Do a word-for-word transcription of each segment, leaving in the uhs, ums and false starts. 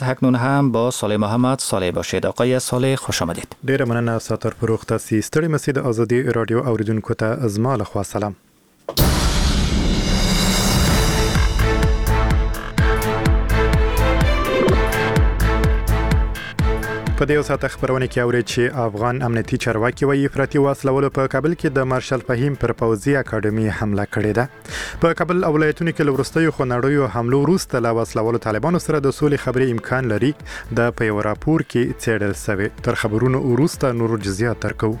اکنون هم با صالح محمد صالح باشید. آقای صالح خوش آمدید. ډیره مننه ساتر فروخ تاسو ستړي مسید ازادي رادیو اوریدونکو ته از ما له خوا سلام. په دې وسات خبرونه کې اوري چې افغان امنیتي چارواکي وایي افراطي وسلوالو په کابل کې د مارشل فهیم پر پوځي اکاډمي حمله کړې ده. په کابل ولایتونو کې لورستیو خونړیو حملو وروسته لا وسلوالو طالبانو سره د سولې خبرې امکان لري د په یو راپور کې څېړل شوی. تر خبرونو وروسته نور جزئیات درکو.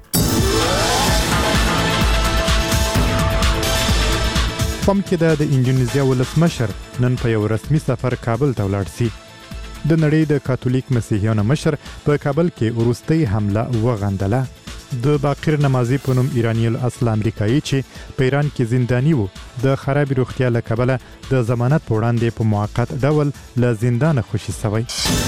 پم کې د انډونیزیا ولسمشر نن په یو رسمي سفر کابل ته ولاړ شي. د نړۍ د کاتولیک مسیحیانو مشر په کابل کې وروستۍ حمله وغندله. د باقر نمازي په نوم ایرانی الاصل امریکایي چې په ایران کې زنداني وو د خراب روغتیا له کبله د ضمانت په وړاندې په موقت ډول له زندانه خوشي شوی.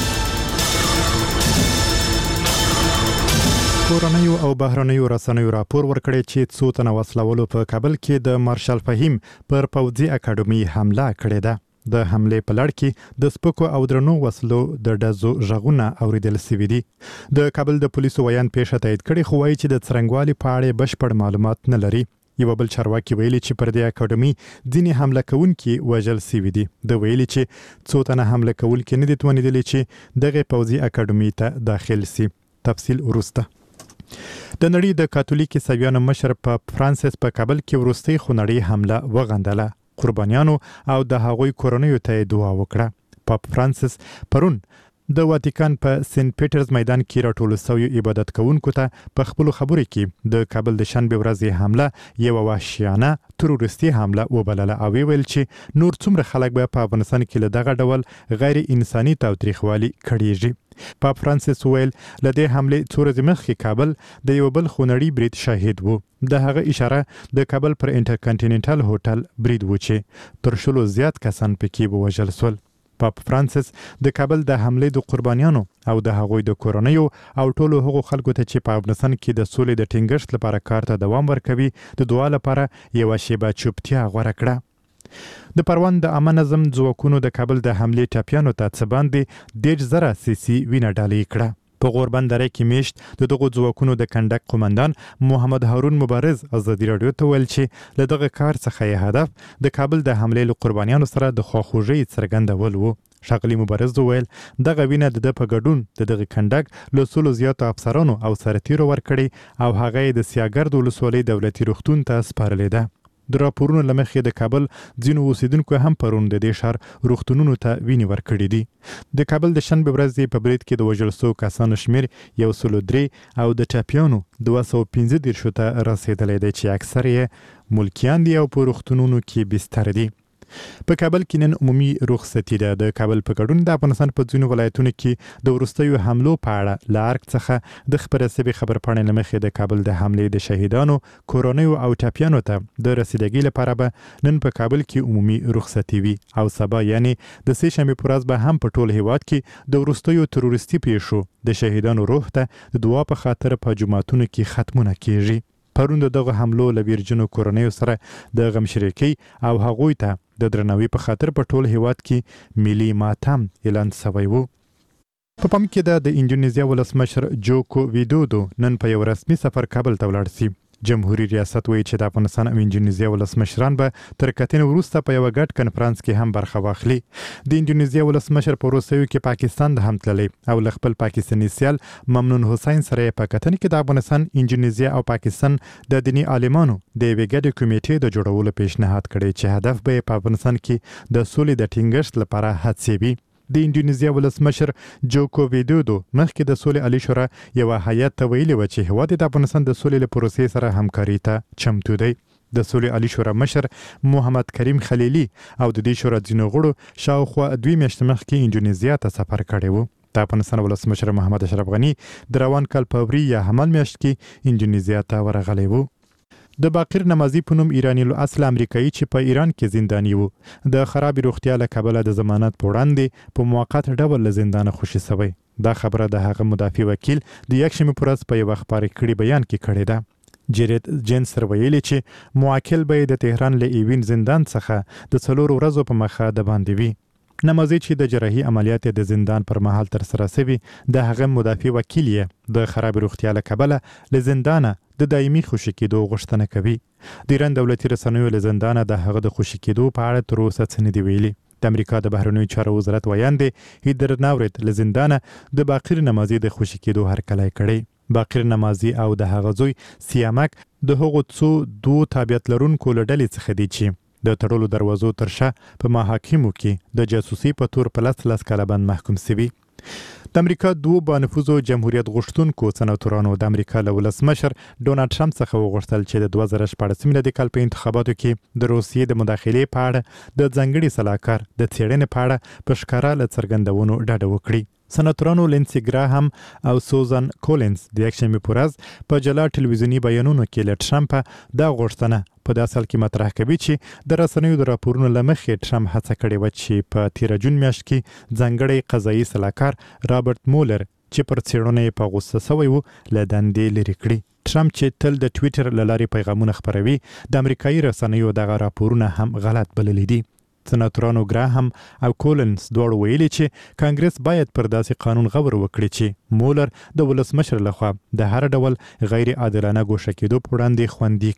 کورنیو او بهرنیو رسنیو راپور ورکړی چې څو تنه وسلوالو په کابل کې د مارشل فهیم پر پوځي اکاډمي حمله کړې ده. د حمله په لړ کې د سپکو او درنو وسلو د ډزو ژغونه اوریدل شوي دي. د کابل د پولیسو ویان پیښه تایید کړي خو وایي چې د څرنګوالي په اړه بشپړ معلومات نه لري. یو بل چارواکي ویلي چې پر دې اکاډمي ځینې حمله کوونکي وژل شوي دي. د ویلي چې څو تنه حمله کوونکي نه دي توانیدلي چې دغه پوځي اکاډمي ته داخل شي. تفصیل وروسته. د نړۍ د کاتولیک عیسویانو مشر پاپ فرانسیس په کابل کې وروستۍ خونړۍ حمله وغندله. قربانیانو او د هغوی کورنیو ته دعا وکړه. پاپ فرانسیس پرون د واتیکان په سنت پیټرز میدان کې راټول شوی عبادت کوونکو ته په خپل خبرو کې د کابل د شنبه ورځې حمله یو وحشیانه تروریستي حمله وبلله او ویل چې نور څومره خلک به په افغانستان کې له دغه ډول غیر انساني تاوتریخوالي کړيږي. پاپ فرانسیس ویل لدې حمله څو ورځې مخکې کابل د یو بل خونړي برید شاهد وو. د هغه اشاره د کابل پر انټرکنټیننټل هوټل برید و چې تر شلو زیات کسان پکې ووژل شول. پاپ فرانسیس د کابل د حمله د قربانیانو او د هغوی د کورنیو او ټولو هغو خلکو ته چې په افغانستان کې د سولې د ټینګښت لپاره کار ته دوام ورکوي د دعا لپاره یو شیبه چوپتیا غوړه کړه. د پروان د عامه نظم ځواکونو د کابل د حمله ټاپیانو ته څه باندې ډېر زره سیسي وینه ډالۍ کړه. په غوربند دره کې میشت د دغو ځواکونو د کنډک قومندان محمد هارون مبارز ازادي رادیو ته ویل چې له دغه کار څخه یې هدف د کابل د حمله له قربانیانو سره د خواخوږۍ څرګندول وو. ښاغلي مبارز ویل دغه وینه د په ګډون د دغه کنډک له سلو زیاتو افسرانو او سرتیرو ورکړي او هغه د سیاګرد ولسوالۍ دولتي روغتون ته سپارلې ده. د راپورونو لمخې د کابل ځینو اوسیدونکو هم پرون د دې ښار روغتونونو ته وینې ورکړي دي. د کابل د شنبه ورځې په برید کې د وژل شوو کسانو شمیر یو سلو درې او د ټاپیانو دوه سوه پنځه دېرشو ته رسېدلی دی چې اکثر یې ملکیان دي او په روغتونونو کې بستر دي. په کابل کې نن عمومي رخصتي ده. د کابل په ګډون د افغانستان په ځینو ولایتونو کې د وروستیو حملو په اړه له ارګ څخه د خبرې شوې خبرپاڼې له مخې د کابل د حملې د شهیدانو کورنیو او ټاپیانو ته د رسیدګۍ لپاره به نن په کابل کې عمومي رخصتي وي او سبا یعنی د سه شنبې په ورځ به هم په ټول هیواد کې د وروستیو تروریستي پیښو د شهیدانو روح ته د دعا په خاطر په جوماتونو کې ختمونه کیږي. پرون دغه حملو له ویرجنو کورنیو سره د غم شریکۍ او هغوی ته د درناوي په خاطر په ټول هیواد کې ملي ماتم اعلان شوی وو. په پام کې د انډونیزیا ولسمشر جوکو ویدودو نن په یو رسمي سفر کابل ته ولاړ شي. جمهوریت ریاست وایي چې د افغانستان او انډونیزیا ولسمشران به تر کتنې وروسته په یو ګډ کنفرانس کې هم برخه واخلي. د انډونیزیا ولسمشر په وروستیو کې پاکستان ته هم تللی او له خپل پاکستاني سیال ممنون حسین سره په کتنې کې د افغانستان، انډونیزیا او پاکستان د دیني عالمانو د یوې ګډې کمیټې د جوړولو پیشنهاد کړی چې هدف به په افغانستان کې د سولې د ټینګښت لپاره هڅې وي. د انډونیزیا ولسمشر جوکو ویدودو مخکې د سولې عالی شورا یو هیئت ته ویلي و چې هیواد د افغانستان د سولې له پروسې سره همکاري ته چمتو دی. د سولې عالی شورا مشر محمد کریم خلیلی او د دې شورا ځینو غړو شاوخوا دوی میاشتې مخکې انډونیزیا ته سفر کړی و. د افغانستان ولسمشر محمد اشرف غني د روان کال په اپریل یا حمل میاشت کې انډونیزیا ته ورغلی و. د باقر نمازي په نوم ایرانی الاصل امریکایي چې په ایران کې زنداني وو د خراب روغتیا له کبله د ضمانت په وړاندې په موقت ډول له زندانه خوشي شوی. دا خبره د هغه مدافع وکیل د یکشنبې په ورځ په یو خبري کړي بیان کې کړې ده. جیرد جنسر ویلي چې موکل به د تهران له ایوین زندان څخه د څلور ورځو په مخه د باندې وي. نمازي چې د جراحي عملیات د زندان پر مهال تر سره شوی د هغه مدافع وکیل یې د خراب روغتیا له کبله له زندانه د دایمي خوشي کېدو غوښتنه کوي. د ایران دولتي رسنیو له زندانه د هغه د خوشي کېدو په اړه تر اوسه څه نه دي ویلي. د امریکا د بهرنیو چارو وزارت ویاندې هیدر ناورت له زندانه د باقر نمازي د خوشي کېدو هرکلی کړی. باقر نمازي او د هغه زوی سیامک د هغو څو دوه تابعیت لرونکو له ډلې څخه دي چې د تړلو دروازو تر شا په محاکمو کې د جاسوسي په تور په لس لس کاله باندې محکوم سوي. د امریکا دوه بانفوذو جمهوریت غوښتونکو سناتورانو د امریکا له ولسمشر ډونالډ ټرمپ څخه وغوښتل چې د دوه زره شپاړس میلادي کال په انتخاباتو کې د روسیې د مداخلې په اړه د ځانګړي سلاکار د څېړنې په اړه په ښکاره له څرګندونو ډډه وکړي. سناتورانو لینسي ګراهم او سوزان کولینز د یکشنبې په ورځ په جلا ټلویزیوني بیانونو کې له ټرمپ دا غوښتنه په داسې حال کې مطرح کوي چې د رسنیو د راپورونو له مخې ټرمپ هڅه کړې وه چې په تېره جون میاشت کې ځانګړی قضایي سلاکار رابرټ مولر چې پر څېړنه یې په غوسه سوی و له دندې لرې کړي. ټرمپ چې تل د ټویټر له لارې پیغامونه خپروي د امریکایي رسنیو دغه راپورونه هم غلط بللي دي. سناتورانو ګراهم او کولنز دواړو ویلي چې کانګرس باید پر داسې قانون غور وکړي چې مولر د ولسمشر لخوا د هر ډول غیر عادلانه ګوښه کېدو په وړاندې خوندي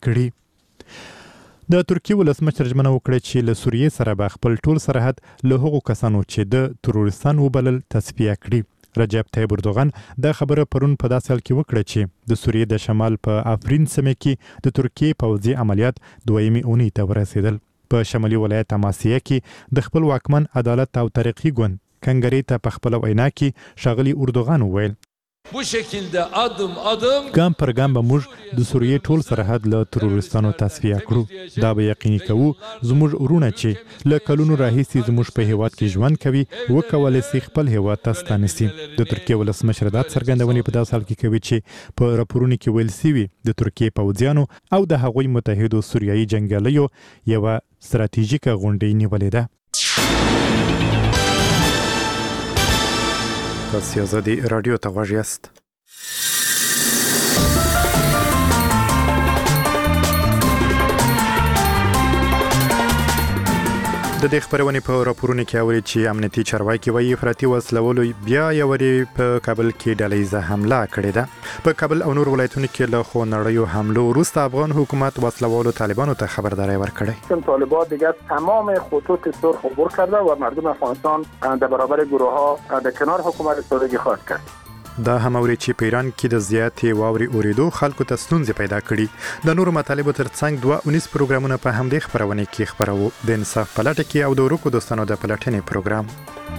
کړي. د ترکیې ولسمشر ژمنه وکړه چې له سوریې سره به خپل ټول سرحد له هغو کسانو چې د تروریستان وبلل تصفیه کړي. رجب طیب اردوغان دا خبره پرون په داسې حال کې وکړه چې د سوریې د شمال په افرین سیمه کې د ترکیې پوځي عملیات دویمې اونۍ ته ورسېدل. په شمالي ولایت اماسیه کې د خپل واکمن عدالت او ترقی ګوند کنګری ته په خپل وینا کې ښاغلي اردوغان وویل Bu şekilde adım adım ګام پر ګام به موږ د سوریې ټول سرحد له تروریستانو تصفیه کړو. دا به یقیني کوو زموږ ورونه چې له کلونو راهیسې زموږ په هیواد کې ژوند کوي وکولی سي خپل هیواد ته ستانه سي. د ترکیې ولسمشر دا څرګندونې په داسې حال کې کوي چې په راپورونو کې ویل سوي د ترکیې پوځیانو او د هغوی متحدو سوریایي جنګیالیو یوه ستراتیژیکه غونډۍ نیولې ده. تاسو آزادي رادیو ته غوږ یاست. د دې خبرونې په راپورونو کې اوري چې امنیتي چارواکي وايي افراطي وسلولو بیا یوري په کابل کې ډلهیزه حمله کړې ده. په کابل او نور ولایتونو کې له خونړیو حملو وروسته افغان حکومت وسلوالو طالبانو ته خبرداری ورکړی. چون طالبان دیگه تمام خطوط سرخ عبور کرده و مردم افغانستان در برابر گروه‌ها در کنار حکومت ایستادگی خواهد کرد. دا هم اوري چې په ایران کې د زیاتې واوري اوریدو خلکو ته ستونزې پیدا کړي. د نورو مطالبو ترڅنګ دوه اونیس پروګرامونه په همدې خبرونه کې خبرو د انصاف په لټه کې او د ورکو دوستانو د پلټنې پروګرام.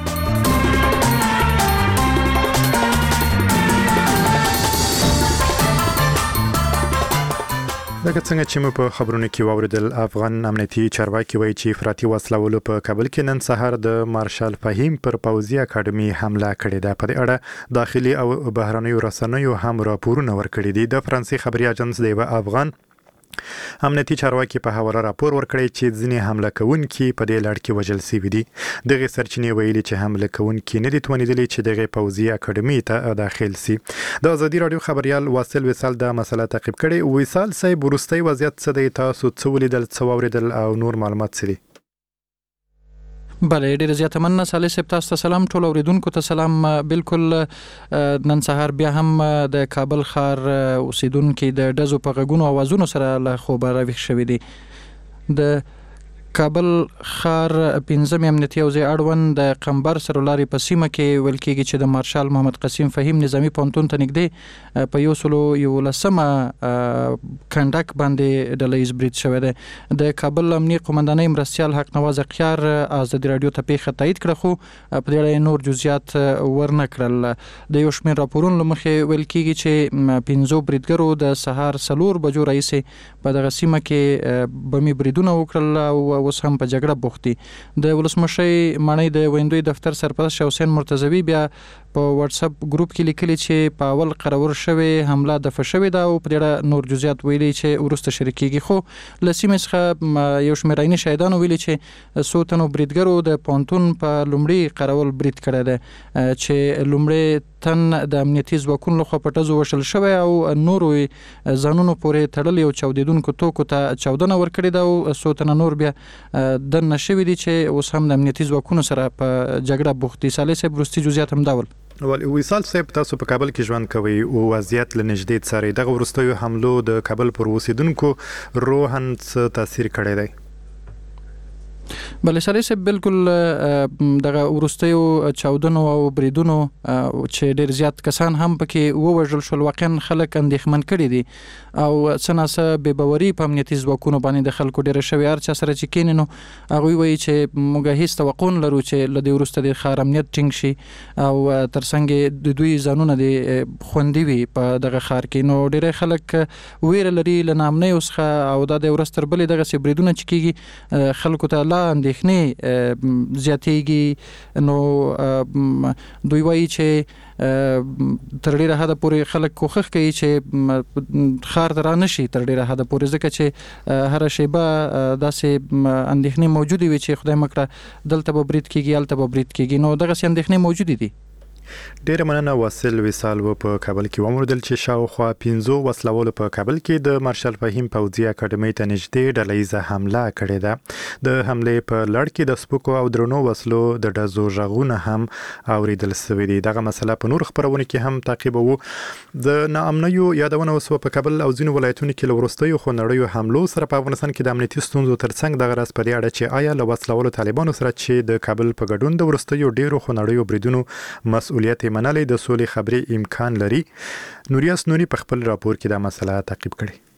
دغه څنګه چې مو په خبرونو کې واوریدل افغان امنیتي چارواکي وایي چې افراطي وسلوالو په کابل کې نن سهار د مارشال فهیم پر پوځي اکاډمي حمله کړې ده. په دې اړه داخلي او بهرنیو رسنیو هم راپورونه ورکړي دي. د فرانسې خبري اژانس د یو افغان امنیتي چارواکي په حواله راپور ورکړی چې ځینې حمله کوونکي په دې لړ کې وژل شوي دي. دغه سرچینې ویلي چې حمله کوونکي نه دي توانیدلي چې دغه پوځي اکاډمي ته داخل سي. د آزادي رادیو خبريال واصل وصال د مسله تعقیب کړي. وصال صاحب ورستۍ وضعیت څه دی؟ تاسو څه ولیدل، څه واوریدل او نور معلومات څه دي؟ بله ډیره زیاته مننه صالح صاحب. تاسو ته سلام. ټول اوریدونکو ته سلام. بالکل نن سهار بیا هم د کابل ښار اوسیدونکو د ډزو په غږونو اوازونو سره له خوبه راویښ شوي دي. د کابل ښار پنځم امنیتي حوزې اړوند د قمبر سرولارې په سیمه کې ویل کېږي چې د مارشال محمد قسیم فهیم نظامي پوهنتون ته نږدې په یو سلو یولسمه کنډک باندې ډلهییز برید شوی دی. د کابل امنیي قومندانۍ مرستیال حق نواز اقیار آزادي رادیو ته پیښه تایید کړه، خو په دې اړه نور جزئیات ورنه کړل. د یو شمېر راپورونو له مخې ویل کېږي چې پنځو بریدګرو د سهار څلور بجو راهیسې په دغه سیمه کې بمي بریدونه وکړل او اوس هم په جګړه بوخت دي. د ولسمشۍ ماڼۍ د ویندوی دفتر سرپرست حسین مرتضوي بیا په واتس اپ ګروپ کې لیکلي چې په اول قرار شوی حمله دفع شوې ده او په دې اړه نور جزئیات ویلي چې وروسته شریکېږي. خو له سیمې څخه یو شمېر عیني شاهدانو ویلي چې څو تنو بریدګرو د پوهنتون په لومړي قرول برید کړی دی چې لومړی تن د امنیتي ځواکونو لخوا په ټزو وشل شوی او نورو ځانونو پورې تړلي او چاودیدونکو توکو ته چاودنه ورکړې ده او څو تنه نور بیا دننه شوي دي چې اوس هم د امنیتي ځواکونو سره په جګړه بوخت دي. صالح صاحب وروستي جزئیات هم دا ول. ول وصال صاحب تاسو په کابل کې ژوند کوئ او وضعیت له نږدې څارئ. دغه وروستیو حملو د کابل پر اوسیدونکو روحاً څه تاثیر کړی دی؟ بله صالح صاحب بالکل دغه وروستیو چاودنو او بریدونو چې ډېر زیات کسان هم پکې ووژل شول واقعا خلک اندېښمن کړي دي او څه ناڅه بې باوري په امنیتي ځواکونو باندې د خلکو ډېره شوې. هر چا سره چې کینې نو هغوی وایي چې موږ هېڅ توقع نه لرو چې له دې وروسته د ښار امنیت ټینګ شي او تر څنګ د دوی ځانونه د خوندي وي په دغه ښار کې. نو ډېری خلک ویره لري له ناامنیو څخه او دا د ورځ تر بلې دغسې بریدونه چې کېږي خلکو ته لا اندېښنې زیاتېږي. نو دوی وایي چې تر ډیره حده پورې خلک کوښښ کوي چې ښار ته رانشي تر ډیره حده پورې ځکه چې هره شیبه داسې اندېښنې موجودې وي چې خدای مکړه دلته به برید کېږي هلته به برید کېږي. نو دغسې اندېښنې موجودې دي. ډیره مننه واصل وصال و په کابل کې وموندل چې شاوخوا پنځو وسلوالو په کابل کې د مارشال فهیم پوځي اکاډمۍ ته نږدې ډلهیزه حمله کړې ده. د حملې په لړ کې د سپکو او درنو وسلو د ډزو غږونه هم اوریدل شوي دي. دغه مسله په نور خبرونه کې هم تعقیبوو. د ناامنیو یادونه وسوه په کابل او ځینو ولایتونو کې له وروستیو خونړیو حملو سره په افغانستان کې د امنیتي ستونزو ترڅنګ دغه راز په دې اړه چې آیا له وسلوالو طالبانو سره چې د کابل په ګډون د وروستیو ډیرو خونړیو بریدونو مسؤلیت منلې د سولې خبرې امکان لري. نوریاس نوري په خپل راپور کې دا مسله تعقیب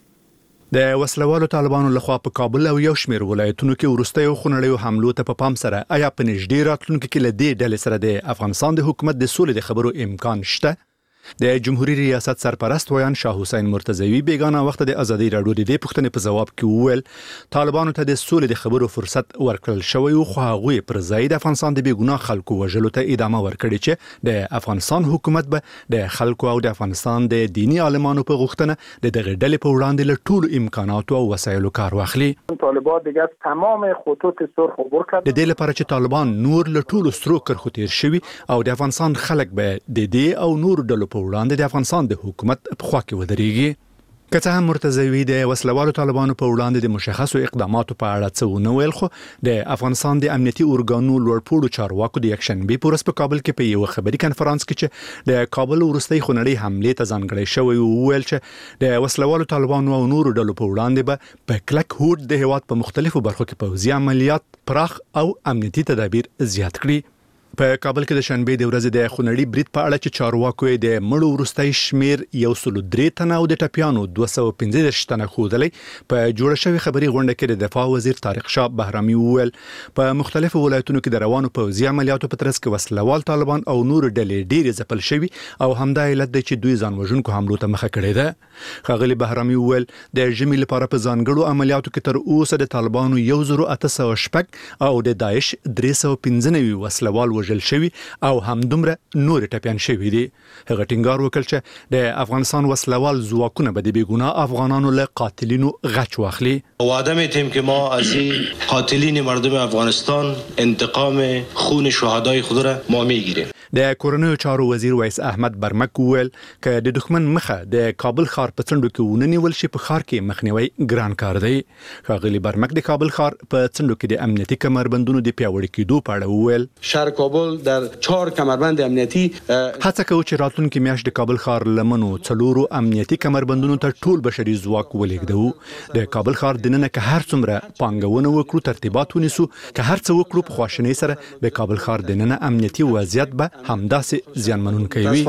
کړي. د وسلوالو طالبانو لخوا په کابل او یو شمېر ولایتونو کې وروستیو خونړیو حملو ته په پام سره آیا په نږدې راتلونکي کې له دې ډلې سره د افغانستان د حکومت د سولې د خبرو امکان شته؟ د جمهوریت ریاست سرپرست ویان شاه حسین مرتضوی بیگانه وخت د ازادي راډیو د دې پوښتنې په جواب کې وویل طالبانو ته د سولې د خبرو فرصت ورکړل شوی او خو هغوی پر ځای د افغانستان د بیګناه خلکو وژلو ته ادامه ورکړي چې د افغانستان حکومت به د خلکو او د افغانستان د دینی عالمانو په غوښتنه د دغه ډلې په وړاندې له ټولو امکاناتو او وسایلو کار واخلي. طالبان دیگه تمام خطوط سرخ عبور کړ. د دې لپاره چې طالبان نور له ټولو سترو کرښو تیر شوي او د افغانستان خلک به د دې او نور ډلو په وړاندې د افغانستان د حکومت په خوا کې ودرېږي. که څه هم مرتضوی د وسلوالو طالبانو په وړاندې د مشخصو اقداماتو په اړه څه ونه ویل خو د افغانستان د امنیتي ارګانو لوړپوړو چارواکو د یکشنبې په ورځ په کابل کې په یو خبري کنفرانس کې چې د کابل وروستۍ خونړۍ حملې ته ځانګړی شوی وویل چې د وسلوالو طالبانو او نورو ډلو په وړاندې به په کلک هوډ د هیواد په مختلفو برخو کې پوځي عملیات پراخ او امنیتي تدابیر زیات کړي. په کابل کې د شنبې د ورځې د خونړي برید په اړه چې چارواکو د مړو وروستۍ شمیر یو سل درې تنه او د ټپیانو دوه سوه پنځه دېرش تنه ښودلی په جوړه شوې خبري غونډه کې د دفاع وزیر طارق شاه بهرامي وویل په مختلفو ولایتونو کې د روانو پوځي عملیاتو په ترڅ کې وسلوال طالبان او نور ډلې ډېرې ځپل شوي او همدا علت دی چې دوی ځان وژونکو حملو ته مخه کړې ده. ښاغلي بهرامي وویل د ژمي لپاره په ځانګړو عملیاتو کې تر اوسه د طالبانو یو زر اته سوه شپږ او د داعش درې سوه پنځه نوي وسلوال وژل شوي او همدومره نور ټپیان شوي دي. هغه ټینګار وکړ چې د افغانستان وسلوال ځواکونه به د بیګناه افغانانو له قاتلینو غچ واخلي. وعده می‌دهیم که ما از این قاتلین مردم افغانستان انتقام خون شهدای خود را ما میگیریم. د کورنیو چارو وزیر ویس احمد برمک وویل که د دښمن مخه د کابل ښار په څنډو کې وننیول شي په ښار کې مخنیوي ګران کار دی. ښاغلي برمک د کابل ښار په څنډو کې د امنیتي کمربندونو د پیاوړي کېدو په اړه وویل شهر کابل در چهار کمربند امنیتي هڅه کوي چې راتلونکي میاشت د کابل ښار لمنو څلورو امنیتي کمربندونو ته ټول بشري ځواک ولېږدو. د کابل ښار دننه که هر څومره پانګونه وکړو ترتیبات ونیسو که هر څه وکړو په خواشینۍ سره د کابل ښار دننه امنیتي وضعیت به همداسې زیانمنونکی وي.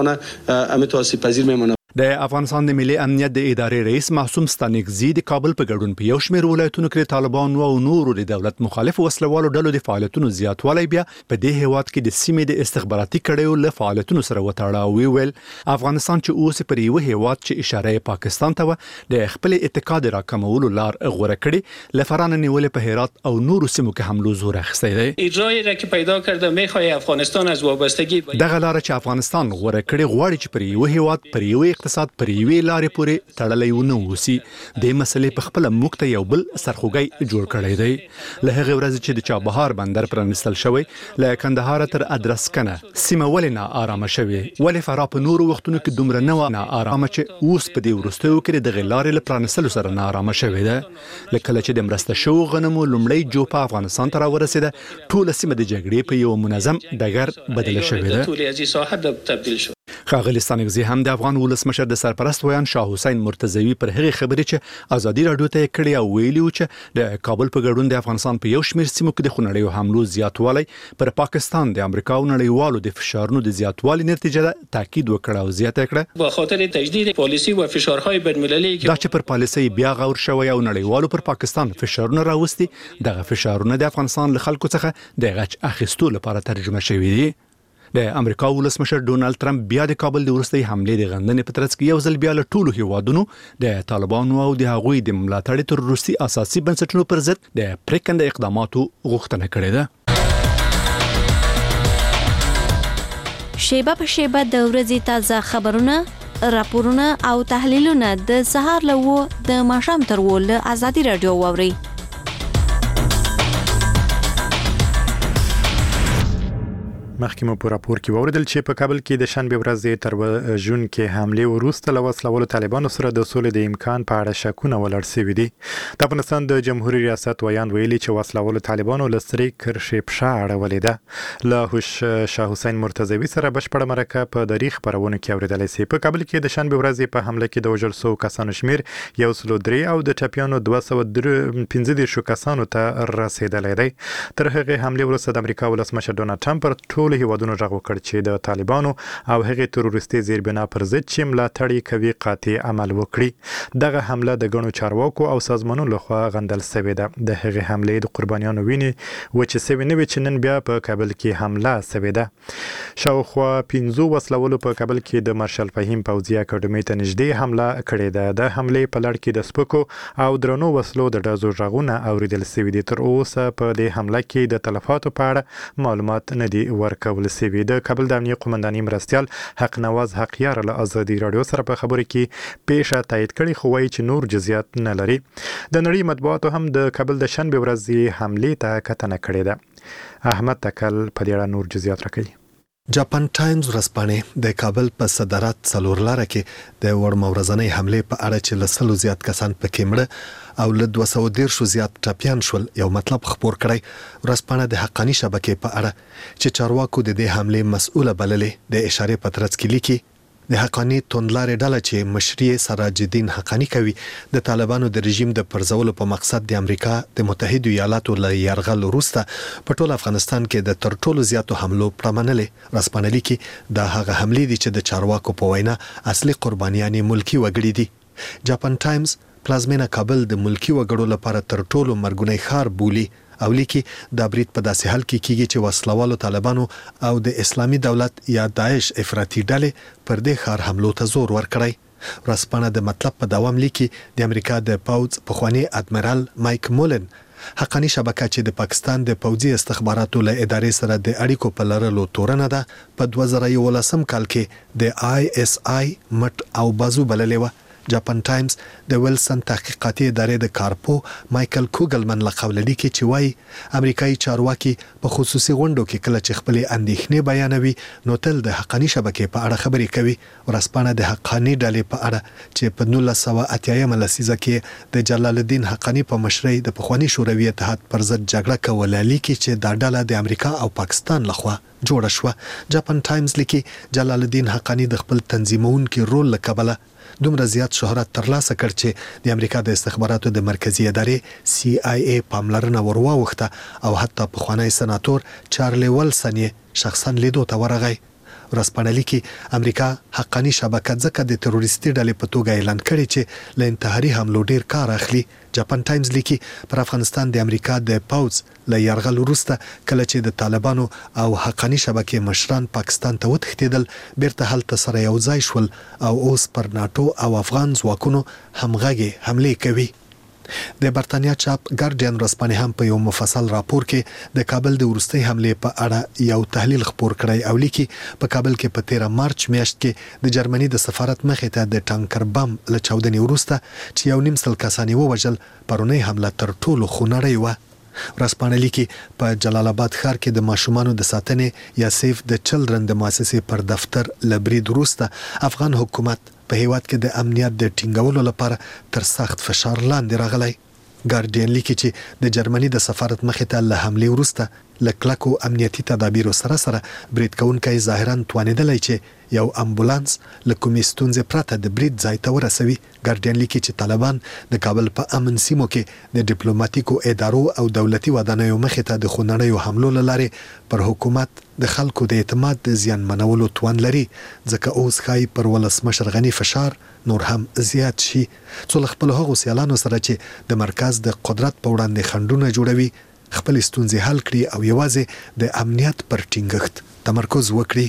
د افغانستان د ملي امنیت د ادارې رئیس معصوم ستانکزي د کابل په ګډون په یو شمېر ولایتونو کې طالبانو او نورو د دولت مخالف وسلوالو ډلو د فعالیتونو زیاتوالی بیا په دې هیواد کې د سیمې د استخباراتي کړیو له فعالیتونو سره وتاړه او ویل افغانستان چې اوس پر یو هیواد چې اشاره پاکستان ته و د خپل اتکا د راکمولو لار غوره کړي لفران نیولې په هرات او نورو سیمو کې حملو زور اخیستی دی. اجرایی را که پیدا کرده میخوای افغانستان از وابستگی دغه لار چې افغانستان غوره کړي غواړي چې پر یو هیواد پر یو اقتصاد پر یوې لارې پورې تړلی ونه اوسي. د مسلې په خپل موږ ته یو بل سرخوږی جوړ کړی دی. له هغې ورځې چې د چابهار بندر پرانیستل شوی، له کندهار تر ادرسکنه سیمه ولې نا آرامه شوې؟ ولې فراه په نورو وختونو کې دومره نه وه نا آرامه چې اوس په دې وروستیو کې د دغې لارې له پرانیستلو سره نا آرامه شوې ده؟ له کله چې د مرسته شوو غنمو لومړۍ جوپه افغانستان ته راورسېده، ټوله سیمه د جګړې په یو منظم ډګر بدله شوې ده. ښاغلي ستانکزي هم د افغان ولسمشر د سرپرست ویان شاه حسین مرتضوي پر هغې خبرې چې ازادي راډیو ته یې کړې او ویلي و چې د کابل په ګډون د افغانستان په یو شمېر سیمو کې د خونړیو حملو زیاتوالی پر پاکستان د امریکا او نړیوالو د فشارونو د زیاتوالي نتیجه ده، تاکید وکړ او زیاته کړه با خاطر تجدید پالیسی و فشارهای بین‌المللی دا چې پر پالیسي بیا غور شوی او نړیوالو پر پاکستان فشارونه راوستي، دغه فشارونه د افغانستان له خلکو څخه د غچ اخیستو لپاره ترجمه شوي دي. د امریکا ولسمشر ډونالد ترامپ بیا د کابل د وروستۍ حملې د غندنې په ترڅ کې یو ځل بیا له ټولو هیوادونو د طالبانو او د هغوی د ملاتړ تروریستي اساسي بنسټونو پر ضد د پریکنده اقداماتو غوښتنه کړې ده. شیبه په شیبه د ورځې تازه خبرونه، راپورونه او تحلیلونه د سهار له و د ماښام تر و له ازادي راډیو واورئ. مخکې مو په راپور کې واوریدل چې په کابل کې د شنبه ورځې تر جون کې حمله وروسته له وسلوالو طالبانو سره د سولې د امکان په اړه شکونه ولاړ شوي دي. د افغانستان د جمهوریت ریاست ویان ویلي چې وسلوالو طالبانو له سرې کرښې پښه اړولې ده. له هوش شاه حسین مرتضوي سره بشپړه مرکه په دری خبرونه کې اوریدل شي. په کابل کې د شنبه ورځې په حمله کې د وژل شوو کسانو شمیر یو سل درې او د ټپیانو دوه سوه پنځه دېرش کسانو ته رسیدلی دی. تر هغې حملې وروسته د امریکا ولسمشر ډونالد ټرمپ پر ټولو هیوادونو غږ وکړ چې د طالبانو او هغې تروریستي زیربنا پر ضد چې ملاتړ یې کوي قاطع عمل وکړي. دغه حمله د ګڼو چارواکو او سازمانونو لخوا غندل شوې ده. د هغې حملې د قربانیانو وینې وچې شوې نه وي چې نن بیا په کابل کې حمله شوې ده. شاوخوا پنځو وسلوالو په کابل کې د مارشال فهیم پوځي اکاډمۍ ته نږدې حمله کړې ده. د حملې په لړ کې د سپکو او درنو وسلو د ډزو غږونه اوریدل شوي دي. تر اوسه په دې حمله کې د تلفاتو په اړه معلومات نه دي ورکول شوي. د کابل د امنیه قومندانۍ مرستیال حق نواز حقیار له ازادي راډیو سره په خبرو کې پیښه تایید کړي، خو وایي چې نور جزئیات نه لري. د نړۍ مطبوعاتو هم د کابل د شنبه ورځې حملې ته کتنه کړې ده. احمد تکل په دې اړه نور جزئیات راکوي. جاپان ټایمز ورځپاڼې د کابل په صدارت څلور لاره کې د وړمه ورځنۍ حملې په اړه چې له سلو زیات کسان پکې مړه او له دوه سوه دېرشو زیات ټپیان شول یو مطلب خپور کړی. ورځپاڼه د حقاني شبکې په اړه چې چارواکو د دې حملې مسؤله بللې د اشارې په ترڅ کې لیکي د حقانی توندلارې ډله چې مشري سراج الدین حقانی کوي د طالبانو د رژیم د پرځولو په مقصد د امریکا د متحده ایالاتو له یرغل وروسته په ټول افغانستان کې د تر ټولو زیاتو حملو پرمنلې. رسپانلی کې دا هغه حملې دي چې د چارواکو په وینا اصلي قربانیان ملکی وګړي دي. جاپان ټایمز پلازمینه کابل د ملکی وګړو لپاره تر ټولو مرګونی ښار بولي او لیکي دا برید په داسې حال کې کیږي چې وسلوالو طالبانو او د اسلامي دولت یا داعش افراطي ډلې پر دې ښار حملو ته زور ورکړی. ورځپاڼه د مطلب په دوام لیکي د امریکا د پوځ پخوانی ادمرال مایک مولن حقانی شبکه چې د پاکستان د پوځي استخباراتو له ادارې سره د اړیکو په لرلو تورنه ده په دوه زره یولسم کال کې د آی اس آی مټ او بازو بللې و. جاپان ټایمز د ویلسن تحقیقاتي ادارې د کارپو مایکل کوګلمن له قوله لیکي چې وایي امریکایي چارواکي په خصوصي غونډو کې کله چې خپلې اندېښنې بیانوي نو تل د حقانی شبکې په اړه خبرې کوي. ورځپاڼه د حقانی ډلې په اړه چې په نولس سوه اتیایمه لسیزه کې د جلال الدین حقانی په مشرۍ د پخواني شوروي اتحاد پر ضد جګړه کوله لیکي چې دا ډله د امریکا او پاکستان لخوا جوړه شوه. جاپان ټایمز لیکي جلال الدین حقانی د خپل تنظیمونکي رول له کبله دومره زیات شهرت ترلاسه کړ چې د امریکا د استخباراتو د مرکزی ادارې سی آی ای پاملرنه ورواوښته او حتی پخوانی سناتور چارلی ولسن یې شخصا لیدو ته ورغی. ورځپاڼه لیکي امریکا حقانی شبکه ځکه د تروریستي ډلې په توګه اعلان کړي چې له انتحاري حملو ډیر کار اخلي. جاپان ټایمز لیکي پر افغانستان د امریکا د پوځ له یرغل وروسته کله چې د طالبانو او حقانی شبکې مشران پاکستان ته وتښتېدل بیرته هلته سره یو ځای شول او اوس پر ناټو او افغان ځواکونو همغږي حملې کوي. د برتانیا چاپ ګارډین ورځپاڼې هم په یو مفصل راپور کې د کابل د وروستۍ حملې په اړه یو تحلیل خپور کړی او لیکي په کابل کې په تیره مارچ میاشت کې د جرمني د سفارت مخې ته د ټانکر بم له چاودنې وروسته چې یو نیم سل کسان یې ووژل پرونی حمله تر ټولو خونړۍ وه. ورځپاڼه لیکي په جلال آباد ښار کې د ماشومانو د ساتنې یا سیف د چلډرن د مؤسسې پر دفتر له برید وروسته افغان حکومت په هیواد کې د امنیت د ټینګولو لپاره تر سخت فشار لاندې راغلی. ګارډین لیکي چې د جرمني د سفارت مخې ته له حملې وروسته له کلکو امنیتي تدابیرو سره سره برید کوونکی ظاهرا توانېدلی چې یو امبولانس له کومې ستونزې پرته د برید ځای ته ورسوي. ګارډین لیکي چې طالبان د کابل په امن سیمو کې د ډیپلوماټیکو ادارو او دولتي ودانیو مخې ته د خونړیو حملو له لارې پر حکومت د خلکو د اعتماد د زیانمنولو توان لري، ځکه اوس ښایي پر ولسمشر غني فشار نور هم زیات شي څو له خپلو هغو سیالانو سره چې د مرکز د قدرت په وړاندې خنډونه جوړوي خپل ستونزې حل کړي او یوازې د امنیت پر ټینګښت تمرکز وکړي.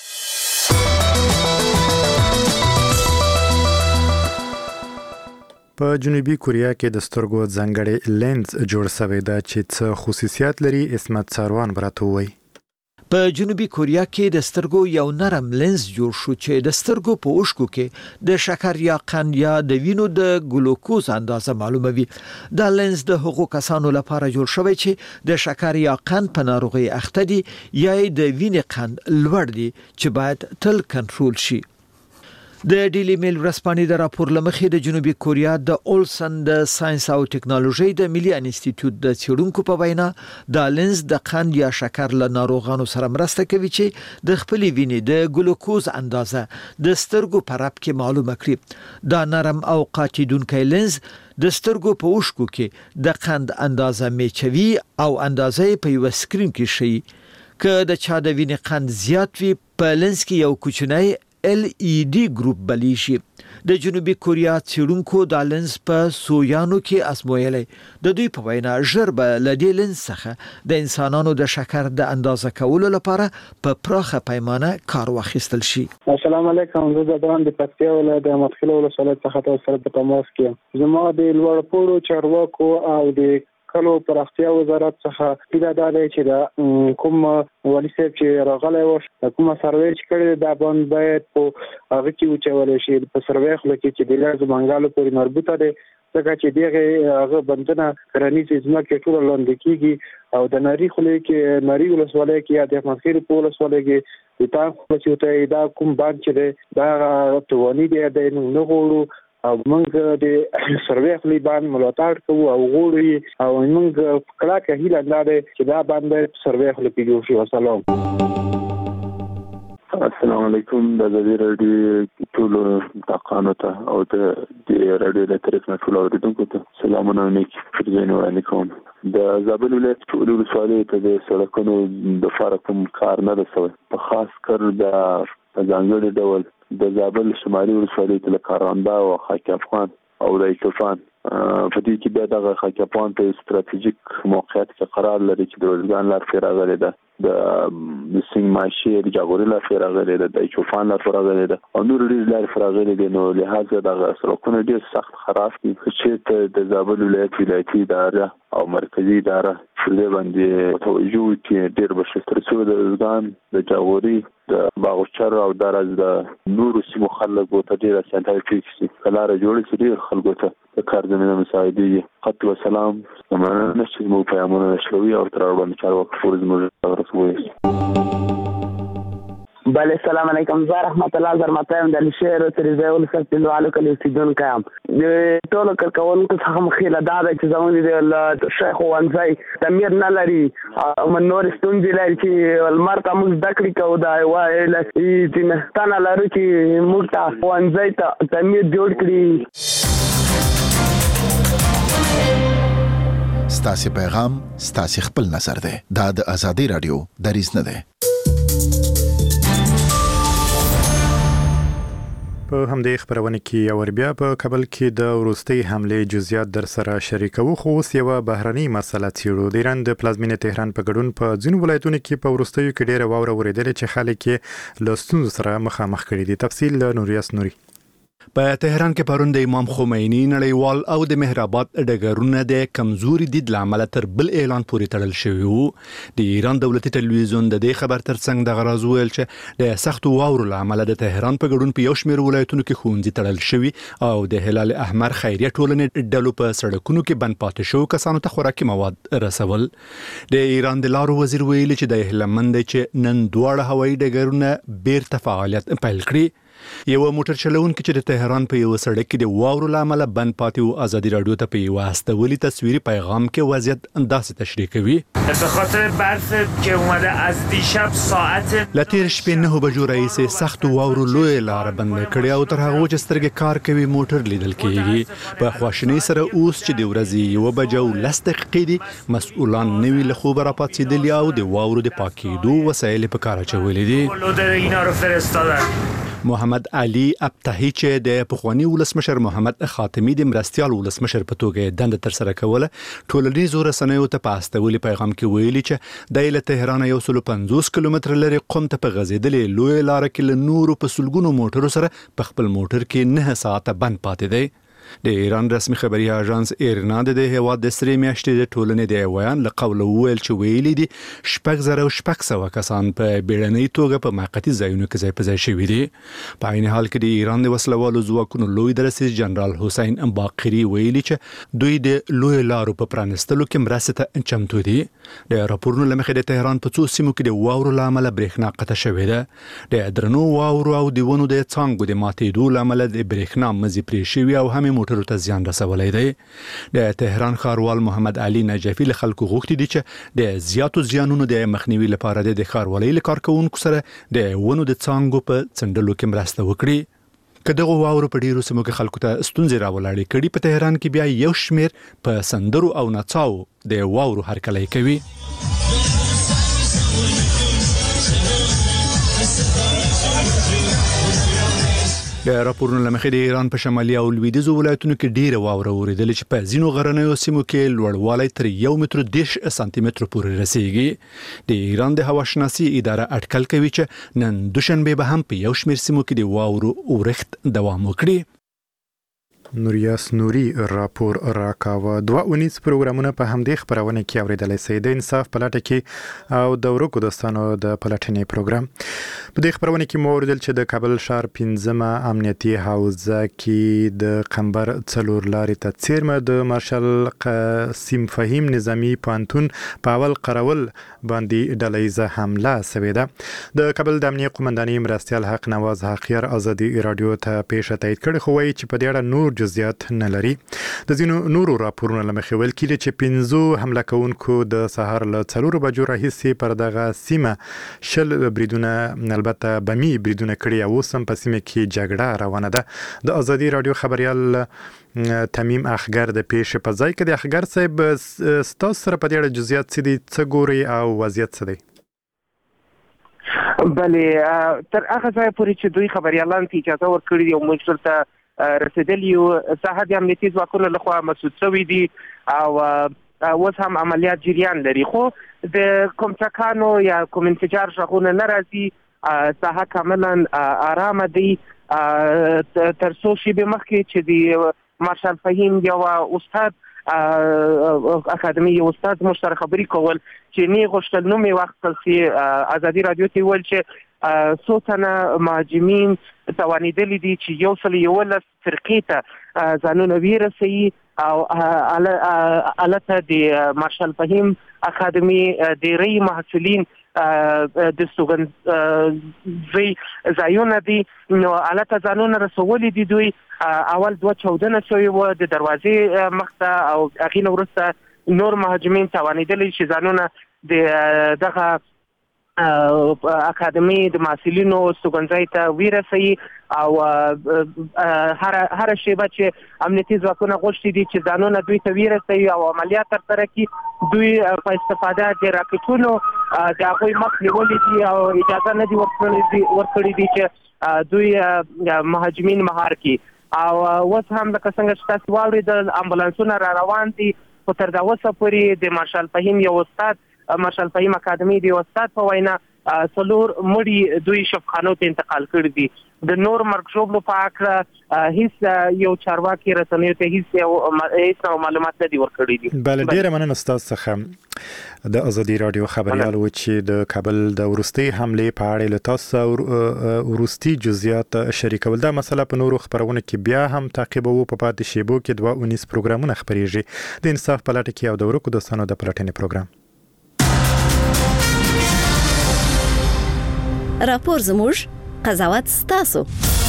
په جنوبي کوریا کې د سترګو ځانګړی لینز جوړ شوی دی چې څه خصوصیات لري. اسمت ساروان براته وایي. په جنوبي کوریا کې د سترګو یو نرم لینز جوړ شو چې د سترګو په اوښکو کې د شکر یا قند یا د وینو د ګلوکوز اندازه معلوموي. دا لینز د هغو کسانو لپاره جوړ شوی چې د شکر یا قند په ناروغي اخته دي یا د وینې قند لوړ دي چې باید تل کنټرول شي. د ډیلی میل ورځپاڼې د راپور لمخې د جنوبي کوریا د اولسن د ساينس او ټکنالوژي د ملي انسټیټیوټ د څېړونکو په وینا د لینز د قند یا شکر له ناروغانو سره مرسته کوي چې د خپلې وینې د ګلوکوز اندازه د سترګو په رپ کې معلومه کړي. دا نرم او قاطیدونکی لینز د سترګو په اوښکو کې د قند اندازه میچوي او اندازه په یو سکرین کې شي. که د چا د وینې قند زیات وي په لینز کې یو کوچنی ال ای ډي ګروپ بلی شي. د جنوبي کوریا څېړونکو دا لینز په سویانو کې ازمویلی. د دوی په وینا ژر به له دې لینز څخه د انسانانو د شکر د اندازه کولو لپاره په پراخه پیمانه کار واخیستل شي. السلام علیکم. زه د دان د پکتیا ولایت د مدخله ولسوالۍ څخه تاسو سره په تماس کې یم. زما د لوړ پوړو چارواکو او د کلو پراختیا وزارت څخه پیدا ده چې دا کوم والی صاحب چې راغلی و کومه سروې چې کړې دا باندې باید په هغه کې وچول شي. په سروې خو کې چې د لازم منګالو پورې مربوطه ده ځکه چې دغه هغه بندونه کرنیز ځمکې ټول لاندې کیږي او د نری خو کې نری ولسوالۍ کې یا د منخیر په ولسوالۍ کې د تاسو چې ته دا کوم باندې چې دا توانی دی د نه غوړو او موږ د سروې خلی باندې ملاتړ کوو او غوړو او موږ کله کې هیله لرو چې دا باندې سروې خلی پیږي. والسلام. السلام علیکم. د زوی رادیو ټول تاقانو ته او د دې رادیو د طرف نه ټول اوریدونکو ته سلامونه نیک فرزین وعلیکم. د زابل ولایت ټول ولسوالۍ ته د سړکونو د فارقم کار نه رسوي په خاص کر د ځانګړي ډول د زابل شمالي ولسوالۍ ته لکاراندا او خاک افغان او د ایچوفان په دې کې د دغه خاک افغان په استراتیژیک موقعیت کې قرار لري چې د روزګان لار راغلي ده د سنگ ماشي د جاغوري لار راغلي ده د ایچوفان لار راغلي ده او نور ډیر لار راغلي دي. نو لهدا دغه سرکونه ډیر سخت خراب دي چې د زابل ولایت ولایتي اداره او مرکزی اداره شلې باندې توجه کوي ډیر بشستر څو د روزګان د جاغوري د باغچر او درز د نور سیمو خلکو ته ډیر اسانتیا کوي کلاره جوړ شي ډیر خلکو ته کار زمينه مساعدي. قط و سلام. زمانه نشي مو پیامونه شلوي او تر باندې چار وخت فورز مو رسوي. بله السلام علیکم. زه رحمت الله زرمتایم د شهر تریزه ولسمت علو کلی سیدون کام د ټولو کارکونکو څخه مخېله دا ده چې زموږ د شیخ وانځي تمیر نه لري او من نور ستونزې لري چې المر ته موږ د کړی کو دا وای لسی چې ستانه لري چې موږ ته وانځي ته تمیر جوړ کړی. ستاسو پیغام ستاسو خپل نظر ده. دا د ازادي رادیو دریځ نه ده. په همدې خبرونه کې اور بیا په کابل کې د وروستي حمله جزئیات در سره شریکو خو اوس یو بهرني مسله څیړو. د ایران د پلازمینې تهران په ګډون په ځینو ولایتونو کې په وروستیو کې ډېره واوره ورېدلې چې خلک یې له ستونزو سره مخامخ کړي دي. تفصیل له نوریاس نوري. په تهران کې پرون د امام خمیني نړیوال او د مهرآباد ډګرونه د کمزوري دید لامل تر بل اعلان پورې تړل شوی وو. د ایران دولتي ټلویزیون د دې خبر ترڅنګ د غراز ویل چې د سختو واورو لامل د تهران په ګډون په یو شمېر ولایتونو کې ښوونځي تړل شوي او د هلال احمر خیریه ټولنې ډلو په سړکونو کې بند پاتې شو کسانو ته خوراکي مواد رسول. د ایران د لارو وزیر ویلي چې د هلمند چې نن دواړه هوایي ډګرونه بیرته فعالیت پیل کړي. یو موټر چلونکي چې د تهران په یو سړک کې د واورو لامل بند پاتې و ازادي رادیو ته په یو استولي تصویري پیغام کې وضعیت انداسه تشریح کوي. به خاطر برف که اومده از دیشب ساعت لتیر شپې نه بجو رئیس سخت واورو لوی لار بند کړی او تر هغه چې سترګې کار کوي موټر لیدل کیږي. په خواشنۍ سره اوس چې د ورځې یو بجو لس دقیقې دي مسؤلان نوی له خوبه راپاتېدلي او د واورو د پاکېدو وسایل په کار اچولي دي. اینا رو فرستادن. محمد علي ابتهی چې د پخوانی ولسمشر محمد خاتمی د مرستيال ولسمشر په توګه دنده تر سره کوله ټولنیزو رسنیو ته په استولي پیغام کې ویلي چې د له تهران یو سل پنځوس کیلومتر لري قم ته په غزیدلې لوی لار کې له نورو په سلګونو موټرو سره په خپل موټر کې نه ساعته بند پاتې دی. د ایران رسمي خبري اژانس ایرنا د هیواد د سری میاشتې د ټولنې د ویان له قوله ویل چې ویلي دي شپږ زره او شپږ سوه کسان په بیړنۍ توګه په موقتي ځایونو کې ځای په ځای شوي دي. په عین حال کې د ایران د وسلوالو ځواکونو لوی درسي جنرال حسین باقری ویلي چې دوی د لوی لارو په پرانستلو کې مرسته ته چمتو دي. د راپورونو له مخې د تهران په څو سیمو کې د واورو لامل برېښنا قطع شوې ده. د درنو واورو او د ونو د څانګو د ماتېدو لامل د برېښنا مزي پرې شوي او هم موټرو ته زیان رسولی دی. د تهران ښاروال محمد علي نجفي له خلکو غوښتي دي چې د زیاتو زیانونو د مخنیوي لپاره د ښاروالۍ له کارکوونکو سره د ونو د څانګو په څنډلو کې مرسته وکړي. که دغه واورو په ډیرو سیمو کې خلکو ته ستونزې راولاړې کړي په تهران کې بیا یو شمېر په سندرو او نڅاو د واورو هرکلی کوي. د راپورونو له مخې د ایران په شمالي او لویدیځو ولایتونو کې ډیره واوره وریدلې چې په ځینو غرنیو سیمو کې لوړوالی تر یو متر دېرش سانتي مترو پورې رسیږي. د ایران د هواشناسي اداره اټکل کوي چې نن دوشنبه به هم په یو شمېر سیمو کې د واورو اورښت دوام وکړي. نوریاس نوري راپور راکاوه. دوه اونیز پروګرامونه په همدې خبرونه کې اوریدلای شئ. د انصاف پلاټ کې او د ورکو دوستانو د پلټنې پروګرام په دې خبرونه کې مو اوریدل چې د کابل ښار پنځمه امنیتي حوزه کې د قمبر څلور لارې ته څیرمه د مارشال قاسم فهیم نظامی پوهنتون په اول قراول باندې ډلهیزه حمله شوې ده. د کابل د امنیت قومندانۍ مرستیال حق نواز حقیار ازادي رادیو ته پیښه تایید کړې خو وایي چې په دې اړه نور جزئیات نه لري. د ځینو نورو راپورونو له مخې ویل کېږي چې پنځو حمله کوونکو د سهار له څلورو بجو راهیسې پر دغه سیمه شل بریدونه البته بمي بریدونه کړي او اوس هم په سیمه کې جګړه روانه ده. د ازادي رادیو خبريال تمیم اخګر د پیښې په ځای کې د اخګر صاحب ستاسو سره په دې اړه جزئیات څه دي څه ګوري او وضعیت څه دی؟ بله تر هغه ځای پورې چې دوی خبريالان ته اجازه ورکړي دي او موږ ته رسیدلی یو ساحه د امنیتي ځواکونو لخوا مسعود شوی دي او اوس هم عملیات جریان لري خو د کوم ټکانو یا کوم انفجار شغونه نه راځي ساحه کاملا آرامه دي تر څو شیبې مخکې چې د مارشال فهیم یو استاد اکاډمي یو استاد مشترک خبري کول چې نه غوښتل نو می وخت سي ازادي رادیو ته ویل چې څو تنه مهاجمین توانیدلی دي چې یو سل یولس فرقې ته ځانونه ویرسي او البته د مارشال فهیم اکاډمي د ری محصلین د سوګنځي ځایونه دي نو البته ځانونه رسولي دي. دوی اول دوه چودنه شوي وو د دروازې مخته او هغې نه وروسته نور مهاجمین توانیدلی چې ځانونه د دغه اکاډمي د محصلینو سوګنځي ته ویرسي او هر هر شیبه چې امنیتي ځواکونه غوښتي دي چې ځانونه دوی ته ویرسي او عملیات ترسره کړي دوی په استفاده د راکټونو د هغوی مخ نیولي دي او اجازه نه دي ورکړي دي چې دوی مهاجمین مهار کړي او اوس هم لکه څنګه چې تاسو واورېدل امبولانسونه را روان دي خو تر دا اوسه پورې د مارشال فهیم یو استاد مارشال فهیم اکاډمي د استاد په وینا څلور مړي دوی شفخانو ته انتقال کړي دي. د نور مرګ ژوبلو په اړه هیڅ یو چارواکي رسنیو ته هیڅ یو هیڅ معلومات نه دي ورکړي دي. بل ډیره مننه ستاسو څخه د ازادي رادیو خبريال و چې د کابل د ورستي حمله په اړه له تاسو ورستي جزئیات شریکول. دا مسله په نورو خبرونه کې بیا هم تعقیبو په پاتې شیبو کې دوه اونیس پروګرامونه خبريږي د انصاف په لټه کې او د ورکو دوستانو د پلاتینې پروګرام راپور زموږ قضاوت ستاسو.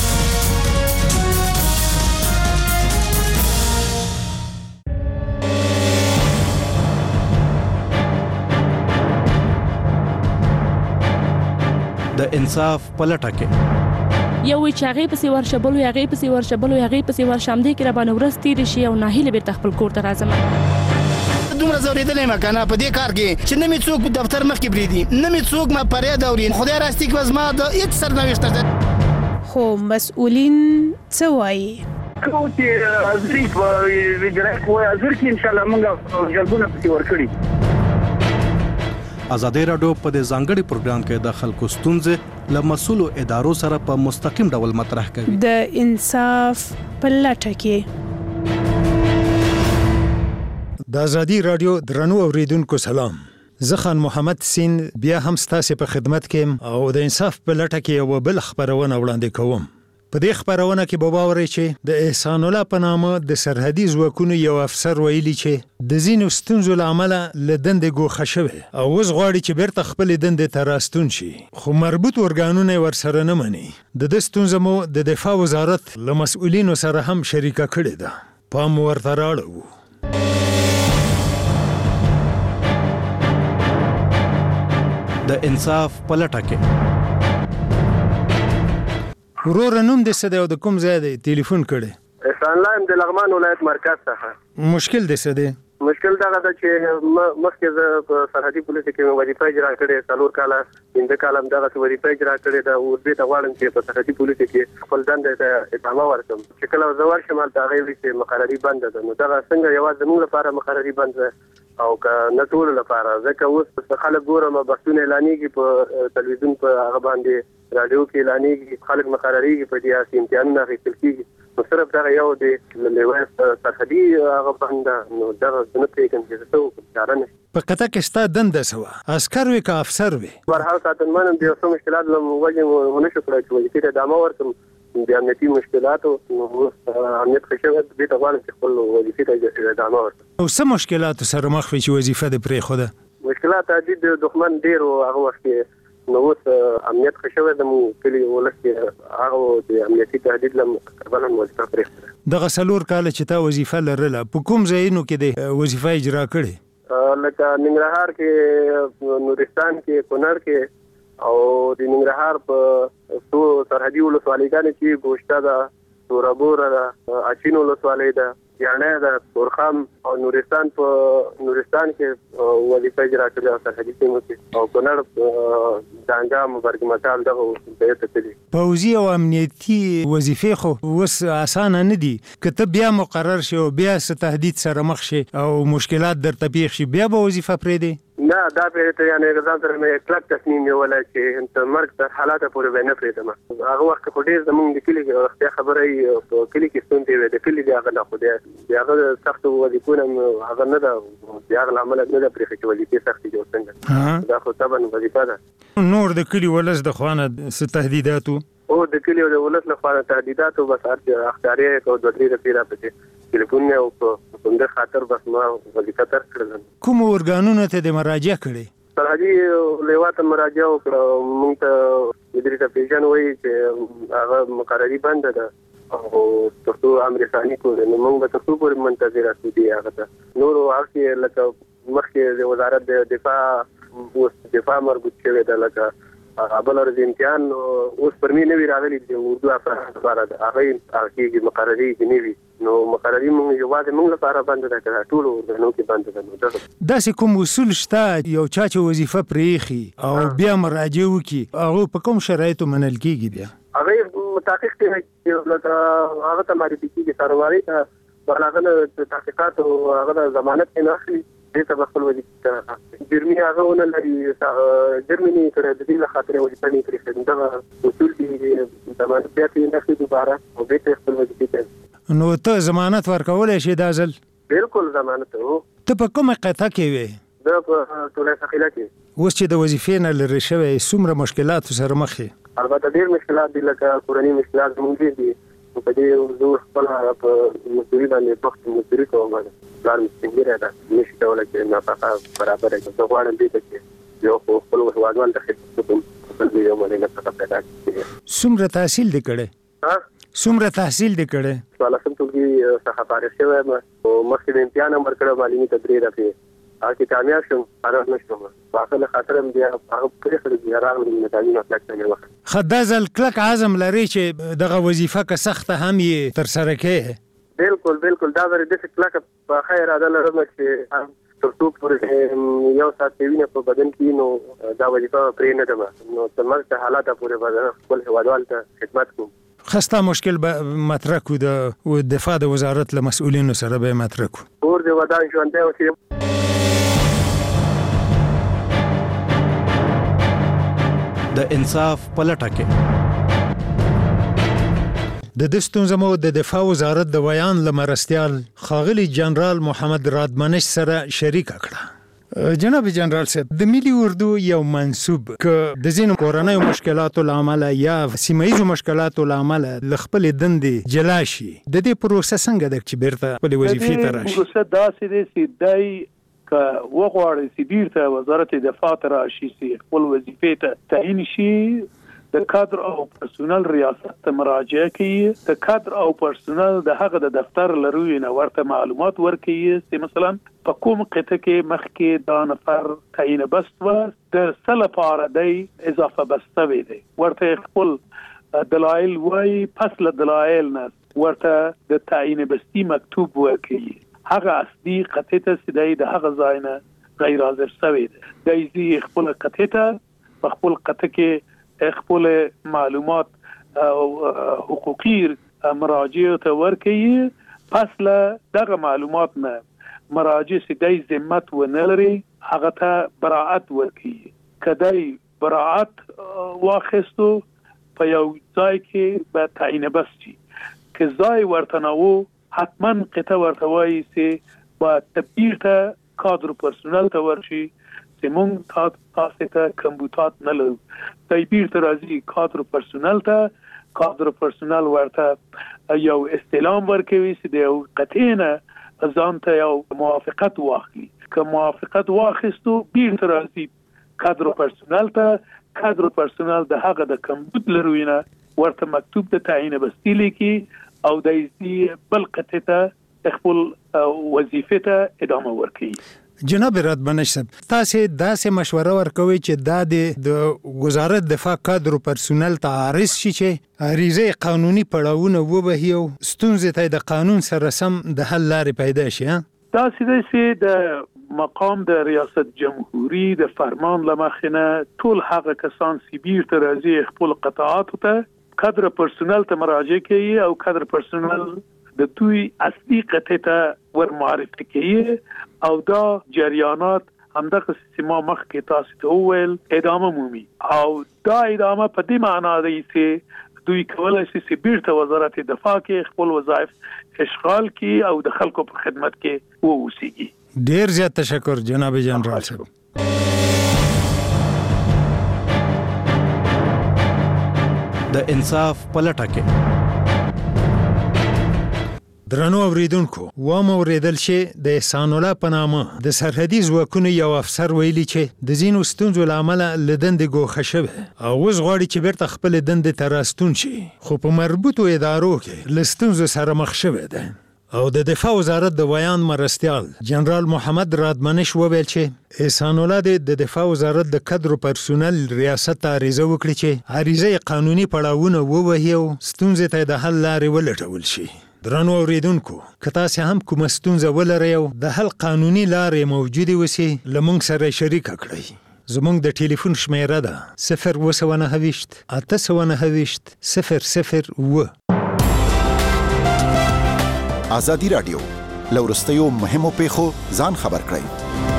د انصاف پلټه کې یو وی چې هغه پسې ورشبل وي هغه پسې ورشبل وي هغه پسې ورشم دي کې را باندې ورستي شي او ناهیله به خپل کور ته راځم. دومره زوریدلې ما کنه په دې کار کې چې نه می څوک دفتر مخ کې بریدي نه می څوک ما پرې دورین خدای راستي کې وزما د هیڅ سرنوشت ده. خو مسؤلین څه وایي؟ کو چې ازري په ویډرک وای ازر کې ان شاء الله موږ جلبونه پکې ورکړي. ازادي رادیو په دې ځانګړي پروګرام کې د خلکو ستونزې له مسؤلو ادارو سره په مستقیم ډول مطرح کوي. د انصاف په لټه کې د ازادي رادیو درنو اوریدونکو سلام. زه خان محمد سین بیا هم ستاسو په خدمت کې او د انصاف په لټه کې یو بل خبرونه وړاندې کوم. په دې خبرونه کې به باوري چې د احسان الله په نامه د سرحدي ځواکونو یو افسر ویلي چې د زینو ستونزو لامل له دندې ګوښه شوی او اوس غواړي چې بیرته خپل دندې ته راستون شي خو مربوط ورګانونه ورسره نه مني. د دې ستونزو مو د دفاع وزارت له مسؤلینو سره هم شریکه کړې ده. پام ورته راړو. د انصاف پلټه کې ورور نوم د سده او د کوم ځای دی ټلیفون کړي؟ احسان الله د لغمان ولایت مرکز څخه. مشکل د سده مشکل دا ده چې مخکې زه په سرحدي پولیس کې وظیفه اجرا کړې څلور کاله انده کالم دغه وظیفه اجرا کړې ده او دې ته غواړم چې په سرحدي پولیس کې خپل دنده ته ادامه ورکړم. چې کله زه ورشم هلته هغې وایي چې مقرري بنده ده. نو دغه څنګه یوازې زموږ لپاره مقرري بند ده او که نه ټول لپاره؟ ځکه اوس خلک ګورم بحثونه اعلانېږي په تلویزیون په هغه باندې رادیو کې اعلانېږي خلک مقرریږي په دې اساس امتحانونه اخیستل کېږي. نو صرف دغه یو د لیوایس سرحدي هغه بنده نو دغه نه پرېږدم چې څه وکړم چاره نه. په قطع کې ستا دنده څه وه؟ عسکر وې که افسر وې؟ برحال ساتنمن د یو څه مشکلات له وجې ونه شو کړی چې وظیفې ته ادامه ورکړم. د امنیتي مشکلاتو اوس امنیت ښه شوی دې ته غواړم چې خپل وظیفې ته ادامه ورکړم. او څه مشکلاتو سره مخ وې چې وظیفه دې پرېښوده؟ مشکلات عدید د دښمن ډېر و هغه وخت کې. نو اوس امنیت ښه شوی د مو کلي ولس کې هغه د امنیتي تهدید له کبله مو وظیفه پرېښوده. دغه څلور کاله چې تا وظیفه لرله په کوم ځایونو کې دې وظیفه اجرا کړې؟ لکه ننګرهار کې، نورستان کې، کونړ کې او د ننګرهار په څو سرحدي ولسوالیګانې چې ګوشته ده، تورابوره ده، اچین ولسوالۍ ده، یانې ده، تورخم او نورستان په نورستان کې وظیفه اجرا کړې او سرحدي سیمو کې او کونړ دانګام برګ مټال دغه ځای ته تللي. پوځي او امنیتي وظیفې خو اوس اسانه نه دي. که ته بیا مقرر شې او بیا څه تهدید سره مخ شې او مشکلات درته پیښ شي بیا به وظیفه پرېږدې؟ نه دا پرېږدې یعنې ځان سره مې کلک تصمیم نیولی چې تر مرګ تر حالاته پورې به یې نه پرېږدم. هغه وخت خو ډېر زموږ د کلي رښتیا خبره یې په کلي کې ستونزې وې د کلي د هغه نه خو د هغه سختو وظیفو نه هغه نه ده د هغه له امله نه ده پرېښې چې وظیفې سختې جوړ څنګه دا خو طبعا وظیفه ده. نور د کلي ولس د خوا نه څه تهدیداتو؟ او د کلي او د ولس له خوا نه تهدیداتو بس اختیاري کو دوه درې دقیقې راپسې ټلیفون او په همدې خاطر بس ما وظیفه ترک کړله. کومو ارګانونو ته دې مراجعه کړې؟ سرحدي لیوا ته مراجعه وکړه. موږ ته ادریس پیژن وایي چې هغه مقرري بنده ده او تر څو امر ثاني کولی نو موږ به تر څو پورې منتظر یاستو دي هغه ته. نورو هغه کې لکه مخکې د وزارت د دفاع اوس دفاع مربوط شوی ده لکه بل ورځ امتحان اوس پر مې نوي راغلي د اردو افسرانو لپاره ده هغه هغه کېږي مقرري کې نوي نو مقرري موږ یوازې موږ لپاره بنده ده که ټولو ورځنو کې بنده ده. نو دغه داسې کوم اصول شته یو چا چې وظیفه پرېښي او بیا مراجعه وکړي هغه په کوم شرایطو منل کېږي بیا؟ هغه تحقیق کوي هغه ته معرفي کېږي څارنوالۍ ته هغه د تحقیقاتو هغه د ضمانت نه اخلي دې ته خپل وظیفه کوي جرمي هغه ونه لري جرمي نه کړی د دې خاطر وظیفه نه کوي دا اصول دي د مانبيات نه خو دوباره او دې خپل وظیفه کوي. نو ته ضمانت ورکولای شي دا ځل؟ بالکل ضمانت وو. ته په کومه قطعه کې وې؟ دا په ټوله ثقيله کې. اوس چې د وظیفې نه لرې شوی څومره مشکلات سره مخ یې؟ البته ډېر مشکلات دي لکه کورنۍ مشکلات زموږ دي په دې زه خپل په مزدوري باندې وخت مزدوري کوم باندې پلان څنګه راځي نشي کولای چې نفقه برابر کړي. زه غواړم دې چې یو خپل هوادوال ته خدمت کوم خپل یو باندې نفقه پیدا کړي. څومره تحصیل دې کړی؟ ها څومره تحصیل دې کړی؟ څوارلسم ټولګي څخه فارغ شوی یم او مخکې د امتحان هم ورکړی معلومي تدریس راکړي هغه کامیاب شوم فارغ نشوم واخله خاطر هم بیا هغه پرې خرج بیا راغلم د تعلیم اخلاق څنګه وخت خدازل کلک عزم لري چې دغه وظیفه که سخته هم یې تر سره کوي. بالکل بالکل دا ور د کلک په خیر اراده لرم چې تر څو پورې یو ساعت وینه په بدن کې نو دا وظیفه پرې نه ده نو تر مرګ حالات پورې بدن خپل هوادوال ته خدمت کوم. خسته مشکل به مطرح کو د دفاع د وزارت له مسؤلینو سره به مطرح کو. اور د ودان ژوندۍ اوسئ. د انصاف پلټه کې د دستونزمو د دفاع وزارت د ویان لمرستیال خاغلی جنرال محمد رادمنش سره شریک کړه. جناب جنرال صاحب د ملي اردو یو منسوب ک د زینو کورنۍ مشکلاتو لامل یا سیمایي مشکلاتو لامل لخپل دندې جلاشي د دې پروسه څنګه د چې بیرته خپل وظیفې ته راشي؟ پروسه داسې دی چې دای که وغواړي چې بیرته وزارت دفاع ته راشي چې خپل وظیفې ته تعین شي د کادر او پرسونل ریاست ته مراجعه کوي. د کادر او پرسونل د هغه د دفتر لروي نه ورته معلومات ورکوي چې مثلا په کوم قطعه کې مخکې دا نفر تعین بست و د سل لپاره دی اضافه بسته وي دی ورته خپل دلایل وای پس له دلایل نه ورته د تعین بستی مکتوب ورکوي. هغه اصلي قطعه ته سیدای د هغه ځای نه غیر حاضر شوی دی دی خپل قطعه ته په خپل قطعه کې خپل معلومات او حقوقي مراجعه ته ورکوي. پس له دغه معلومات نه مراجع سیدای ذمت و نلري هغه ته براءت ورکوي. کدی براءت واخستو په یو ځای کې به تعین بس شي که ځای ورته نو حتما قطعه ورته وایي چې با تبدیل ته کادر پرسونل ته ورشي چې مونږ تاسو ته کمپیوټر نه لرو. دای بیرته راځي کادر پرسونل ته کادر پرسونل ورته یو استلام ورکوي چې د یو قطعه نه ځان ته یو موافقت واخلي. که موافقت واخیستو بیرته راځي کادر پرسونل ته کادر پرسونل د هغه د کمپیوټر لروي نه ورته مکتوب د تعین بستی لیکي او د دې بل قطعه ته خپل وظیفه ته ادامه ورکوي. جناب رادمنش صاحب تاسو داسې مشوره ورکوي چې دا د وزارت دفاع کادر پرسونل ته عارض شي چې عریضه قانوني پړاوونه وبهي او ستونزې ته د قانون سره سم د حل لارې پیدا شي. دا سیده سي د مقام د ریاست جمهوریت د فرمان لمخنه ټول هغه کسان چې بیرته راځي خپل قطاعات ته کادر پرسونل ته مراجعه کوي او کادر پرسونل د دوی اصلي قطعه ته ور معرفي کوي او دا جریانات همدغه سیما مخکې تاسو ته وویل ادامه مومي او دا ادامه په دې معنا دی چې دوی کولای شي چې بیرته وزارت دفاع کې خپل وظایف اشغال کړي او د خلکو په خدمت کې ووسیږي. ډیر زیات تشکر جناب جنرال صاحب. د انصاف پلټه کې درنو اوریدونکو و مو اوریدل چې د احسان الله په نامه د سرحدي ځواکونو یو افسر ویلي چې د ځینو ستونزو له امله له دندې ګوښه شوی او اوس غواړي چې بیرته خپل دندې ته راستون شي خو په مربوطو ادارو کې له ستونزو سره مخ شوی دی. او د دفاع وزارت د ویان مرستیال جنرال محمد رادمنش وویل چې احسان الله د دفاع وزارت د کادر پرسونل ریاست ته عریضه وکړي چې عریضه قانوني پړاوونه ووهي او ستونزې ته د حل لارې ولټول شي. درنو اوریدونکو که تاسو هم کومه ستونزه ولرئ او د حل قانوني لارې موجودې وسی لمونږ سره شریک کړئ. زمونږ د ټلیفون شمیره ده صفر اووه سوه نهه ویشت اته سوه نهه ویشت صفر صفر اووه. ازادي راډیو لورستیو مهمو پیښو ځان خبر کړئ.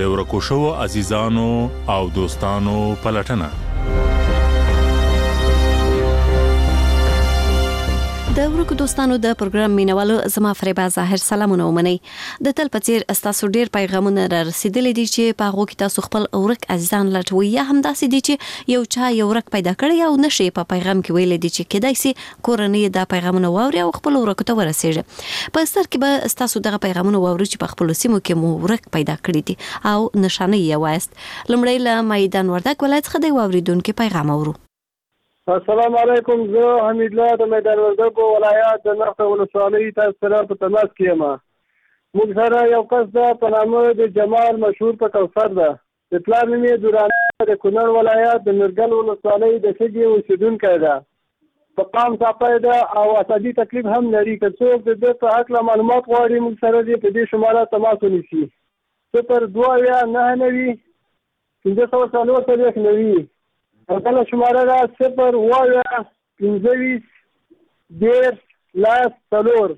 د ورکو شوو عزیزانو او دوستانو پلټنه. د ورکو دوستانو د پروګرام مینوالو زما فریبا ظاهر سلامونه ومني. د تل پڅیر استاسو ډیر پیغامونه را رسیدلې دي چې په هغه کې تاسو خپل ورک عزیزان لټوي یا هم داسې دي چې یو چا یو ورک پیدا کړی او نشي په پیغام کې ویل دي چې کېدای شي کورنۍ د پیغامونه واوري او خپل ورک ته ورسیږي. په ستر کې به استاسو دغه پیغامونه واوري چې په خپل سیمو کې مو ورک پیدا کړی دي او نشانه یې وایست. لمړی له میدان وردګ ولایت څخه دی واوریدونکو پیغام اورو. السلام علیکم. زه حمید الله د میدان وردګ ولایت د نخته ولسوالۍ تاسو سره په تماس کې یم. موږ سره یو کس ده په نامه د جمال مشهور په کوثر ده. د پلار نوم یې دوراني د کونړ ولایت د نورګل ولسوالۍ د سږي اوسېدونکی ده. په قام صاحب ده او عصبي تکلیف هم لري. که څوک د ده په هکله معلومات غواړي موږ سره دې په دې شماره تماس ونیسي. صفر دوه اویا نهه نوي پنځه سوه څلور څلوېښت نوي. هغه شماره ده صفر اویا پنځه ویشت دېرش لس څلور.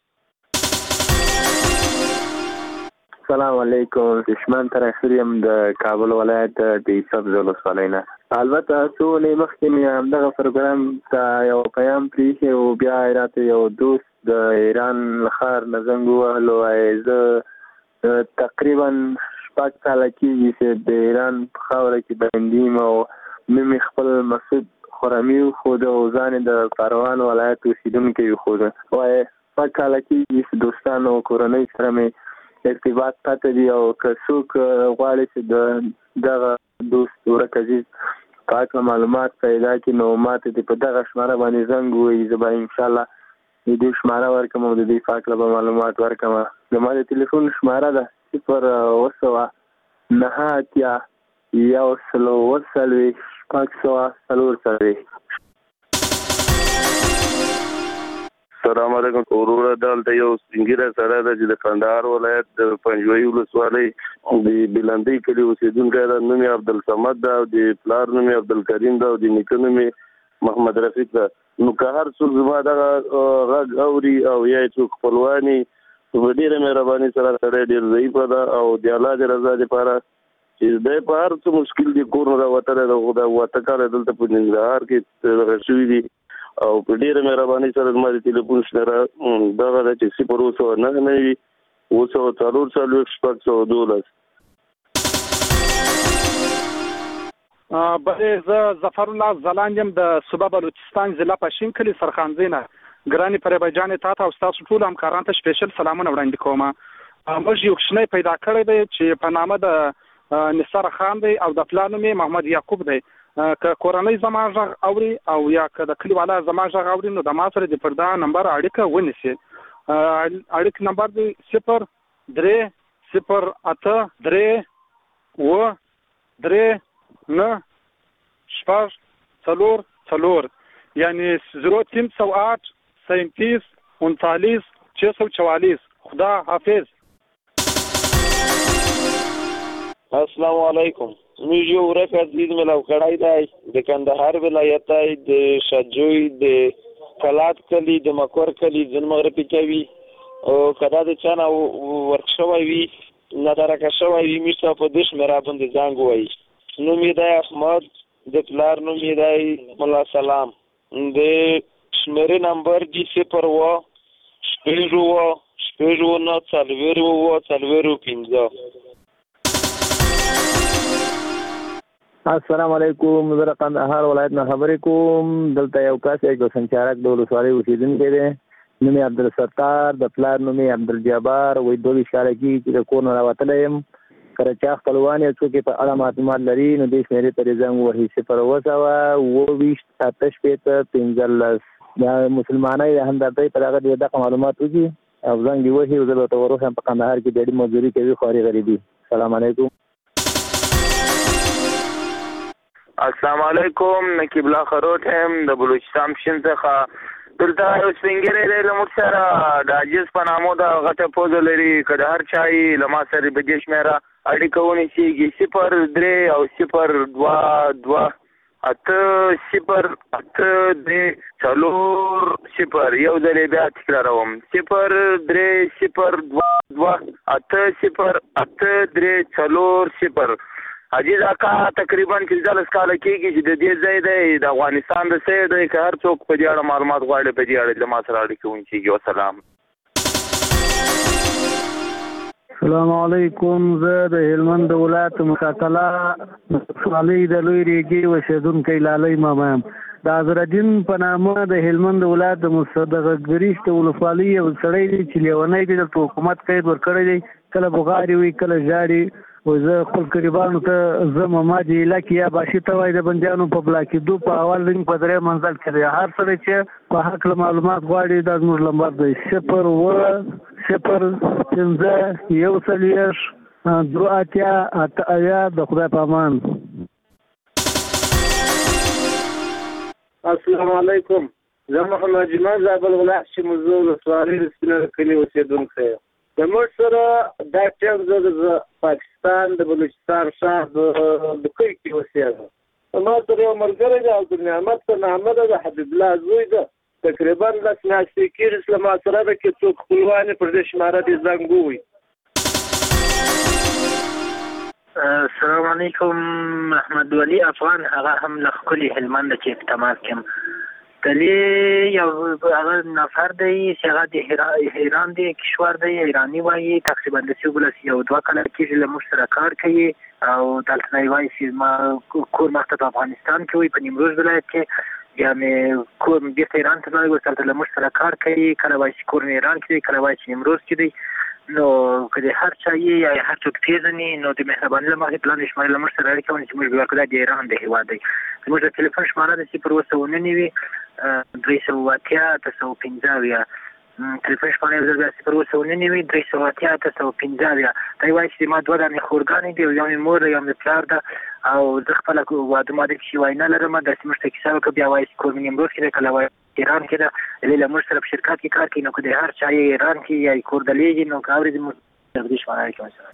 السلام علیکم. دشمن ترخیر یم د کابل ولایت د سبز ولسوالۍ نه. البته څو ورځې مخکې مې همدغه پروګرام ته یو پیغام پرېښی او بیا راته یو دوست د ایران له ښار نه زنګ ووهلو. زه تقریبا شپږ کاله کېږي چې د ایران په خاوره کې بندي یم او نوم یې خپل مسعود خرمي وښوده او ځان یې د کاروان ولایت اوسېدونکی وښوده. وایي شپږ کاله کېږي چې دوستانو او کورنۍ سره مې ارتباط پاتې دي او که څوک غواړي چې د دغه دوست ورک عزیز په هکله معلومات پیدا کړي نو ماته دې په دغه شماره باندې زنګ ووهي. زه به انشاءالله د دې شماره ورکړم او د دې په هکله به معلومات ورکړم. زما د تلیفون شماره ده صفر اوه سوه نهه اتیا یو سلو اوه څلوېښت شپږ سوه څلور څلوېښت. السلام علیکم. وروره دلته یو سپینږیری سړی ده چې د کندهار ولایت د پنجوایي ولسوالۍ د بلندۍ کلي اوسېدونکی ده. نوم یې عبدالصمد ده او د پلار نوم یې عبدالکریم ده او د نیکه نوم یې محمد رفیق ده. نو که هر څوک زما دغه غږ اوري او یا یې څوک خپلواني په ډېره مهرباني سره سړی ډېر ضعیفه ده او د الله د رضا دپاره چې دی په هر څه مشکل دي کور نه راوتلی ده. خو دا اوته کاله دلته په ننګرهار کې دغه شوي دي او په ډېره مهرباني سره زما د تلیفون شمېره دغه ده چې صفر اوه سوه نهه نوي اوه سوه څلور څلوېښت شپږ سوه دولس. بلې زه ظفر الله ځلاند یم د صوبه بلوچستان ضلع پشین کلي سرخانځۍ نه. ګرانې فریبا جانې تا ته او ستاسو ټولو همکارانو ته سپیشل سلامونه وړاندې کوم. موږ یو کوچنی پیدا کړی دی چې په نامه د نثار خان دی او د پلار نوم یې محمد یعقوب دی. که کورنۍ زما غږ اوري او یا که د کلیوالا زما غږ اوري نو د ما سره د پر دا نمبر اړیکه ونیسي. اړیکې نمبر دی صفر درې صفر اته درې اوه درې نه شپږ څلور څلور یعنی زیرو تین سو آठ سینتیس انتالیس چھ سو چوالیس. خدا حافظ. السلام علیکم. موږ یو ورک عزیز ملاو کړی دی د کندهار ولایت د شجوی د کلات کلی د مکور کلی ځن مغربي کوي او کدا د چانه ورکشوي وي ندارکه شوی وي میرته په دې شمېره باندې زنګ وایي. نوم یې دی احمد د پلار نوم یې دی مولا سلام. د شمېرې نمبر دی صفر اوه شپږ اوه شپږ اوه څلوېښت اوه څلوېښت پنځه. السلام علیکم. زه د کندهار ولایت نه خبرې کوم. دلته یو کس یو سنچارک د ولسوالۍ اوسېدونکی دی. نوم یې عبدالستار د پلار نوم یې عبدالجبار. وایي دوه ویشت کاله کېږي چې د کور نه راوتلی یم. که چا خپلوان یا څوک یې په اړه معلومات لري نو دې شمېرې ته دې زنګ ووهي صفر اوه سوه اوه ویشت اته شپېته پنځلس. د مسلمانۍ د همدردۍ په دغه دې دغه معلومات وکړي او زنګ یې ووهي. زه به ورته وروښیم په کندهار کې ډېرې مزدوري کوي خواري غریبي. السلام علیکم. السلام علیکم. نقیب الله خروټ یم د بلوچستان پشین څخه. دلته یو سپین ږیری دی له موږ سره د عاجز په نامو د غټه پوزه لري. که د هر چا یې له ما سره په دې شمېره اړیکه ونیسېږي صفر درې او صفر دوه دوه اته صفر اته درې څلور صفر یو ځل بیا تکراروم صفر درې صفر دوه اته صفر اته درې څلور صفر. عزیز آقا تقریبا پنځلس کاله کېږي چې د دې ځای دی د افغانستان د ځای دی که هر څوک په دې اړه معلومات غواړي په دې اړه له ما سره اړیکه ونیسي. وسلام. السلام علیکم. زه د هلمند ولایت مقاتله ولسوالۍ د لوی ریګي اوسېدونکی لالی ماما یم. د اظهرالدین په نامه د هلمند ولایت د مصدقه ګریشت ولسوالۍ یو سړی دی چې لیونی دی، دلته حکومت قید ورکړی دی، کله بغاري وي کله ژاړي. و زه خپل قریبانو ته زه مما جیله کې یا باشي ته وایي د بندیانو په بلاکېدو په اول رنګ په درې منزل کې دی. هر سړی چې په هکله معلومات غواړي دا زموږ نمبر دی صفر اووه صفر پنځه یو څلوېښت دوه اتیا اته اویا. د خدای په امان. السلام علیکم. زه محمد جمال زابل ولایت شمزو ولسوالۍ د سپینر کلي اوسېدونکی یم. د موږ سره دا ټیم زه د پاکستان د بلوچستان ښار د کوی کې اوسېږم. ما سره یو ملګری دی عبدالنعمت په نامه ده، د حبیب الله زوی ده. تقریبا لس میاشتې کېږي چې له ما سره ده، که څوک خپلوان یې پر دې شماره دې زنګ ووهي. السلام علیکم. محمد ولی افغان، هغه هم له ښکلي هلمند چې په تماس کې یم. دلی یو هغه نفر دی چې هغه د ایران دی کشور دی، ایراني وایي، تقریبا د سیوبلس یو دوه کاله کېږي له موږ سره کار کوي او دلته نه وایي چې ما کور مخته په افغانستان کې وي په نیمروز ولایت کې، بیا مې کور بیرته ایران ته لاړ، اوس دلته له موږ سره کار کوي، کله وایي چې کور ایران کې دی، کله وایي چې نیمروز کې دی. نو که د هر چا یې یا هر څوک پېژني نو د مهربانۍ له مخې پلان شمارې له موږ سره اړیکه ونیسي چې موږ به ورکړو. دا د ایران د هېواد دی. زموږ د تلیفون شماره ده صفر اووه سوه نوي درې سوه اتیا اته سوه پنځه اویا. تلیفون شماره یو ځل بیا صفر اووه سوه نوي درې سوه اتیا اته سوه پنځه اویا. دا وایي چې ما دوه دانې خورګانې دي، یو مې مور ده یو مې پلار ده او زه خپله واده ماده کښې وینا لرم. داسې موږ ته کیسه وکړه. بیا وایي چې کور مې نیمروز کې دی، کله وایي ایران کې ده. دلې له موږ سره په شرکت کې کار کوي. نو که د هر چا یې ایران کې یا کور دلېږي نو که اورېدي موږ دې شماره اړیکه ونیسئ.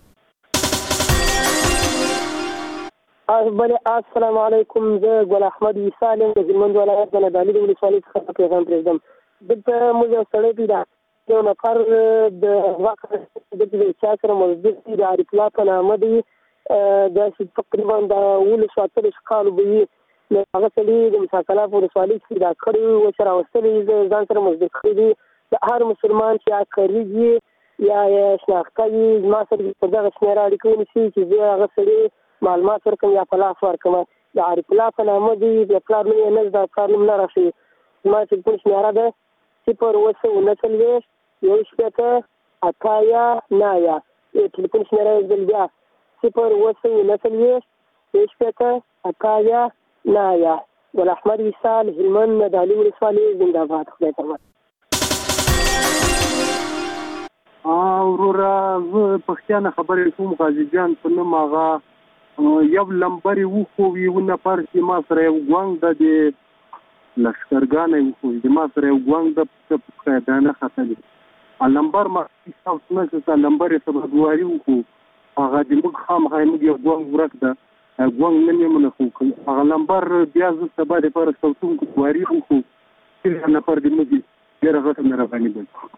السلام علیکم. زه ګل احمد عیسی یم، د هلمند ولایت د نادعلي د ولسوالۍ څخه پیغام پرېږدم. دلته موږ یو سړی پیدا یو نفر د دلته د چا سره مزدور دی، د عارف الله په نامه دی. داسې تقریبا د اوولسو اتلسو کالو به وي. نو هغه سړي د مساکله په ولسوالۍ کې پیدا کړی و، ورسره راوستلی ځان سره مزدور کړی دی. د هر مسلمان چې یا کریږي یا شناخته وي زما سره په دغه شمېره اړیکه ونیسي چې زه هغه سړي معلومات ورکړم یا په لاس ورکړم. د عارف الله په نامه دی، د پلار نوم یې نه زده، د پلار نوم نه راشي. زما تلیفون شمېره ده صفر اووه سوه نهه څلوېښت یو شپېته اته اویا نه اویا. تلیفون شمېره یې ځل بیا صفر اووه سوه نهه څلوېښت یو شپېته اته اویا نه اویا. ګل احمد عیسی، هلمند، نادعلي ولسوالۍ، زنده باد. خدای پامان. وروره زه پښتانه خبرې کوم. غازي جان په نوم هغه یو لمبر یې وښوي، یو نفر چې ما سره یو ګوانګ ده د لښکرګانه یې وښوي، د ما سره یو ګوانګ ده په قیدانه ختلي لمبر ما صوت نه چې لمبر یې سبدواري وښو. هغه د موږ خامخا موږ یو ګوانګ ورک ده ګوانګ نه مې منه خو هغه لمبر بیا زه سبا دپاره صوتونکو دواري وښو. هغه نفر د موږ ډېره غټه مهرباني ده.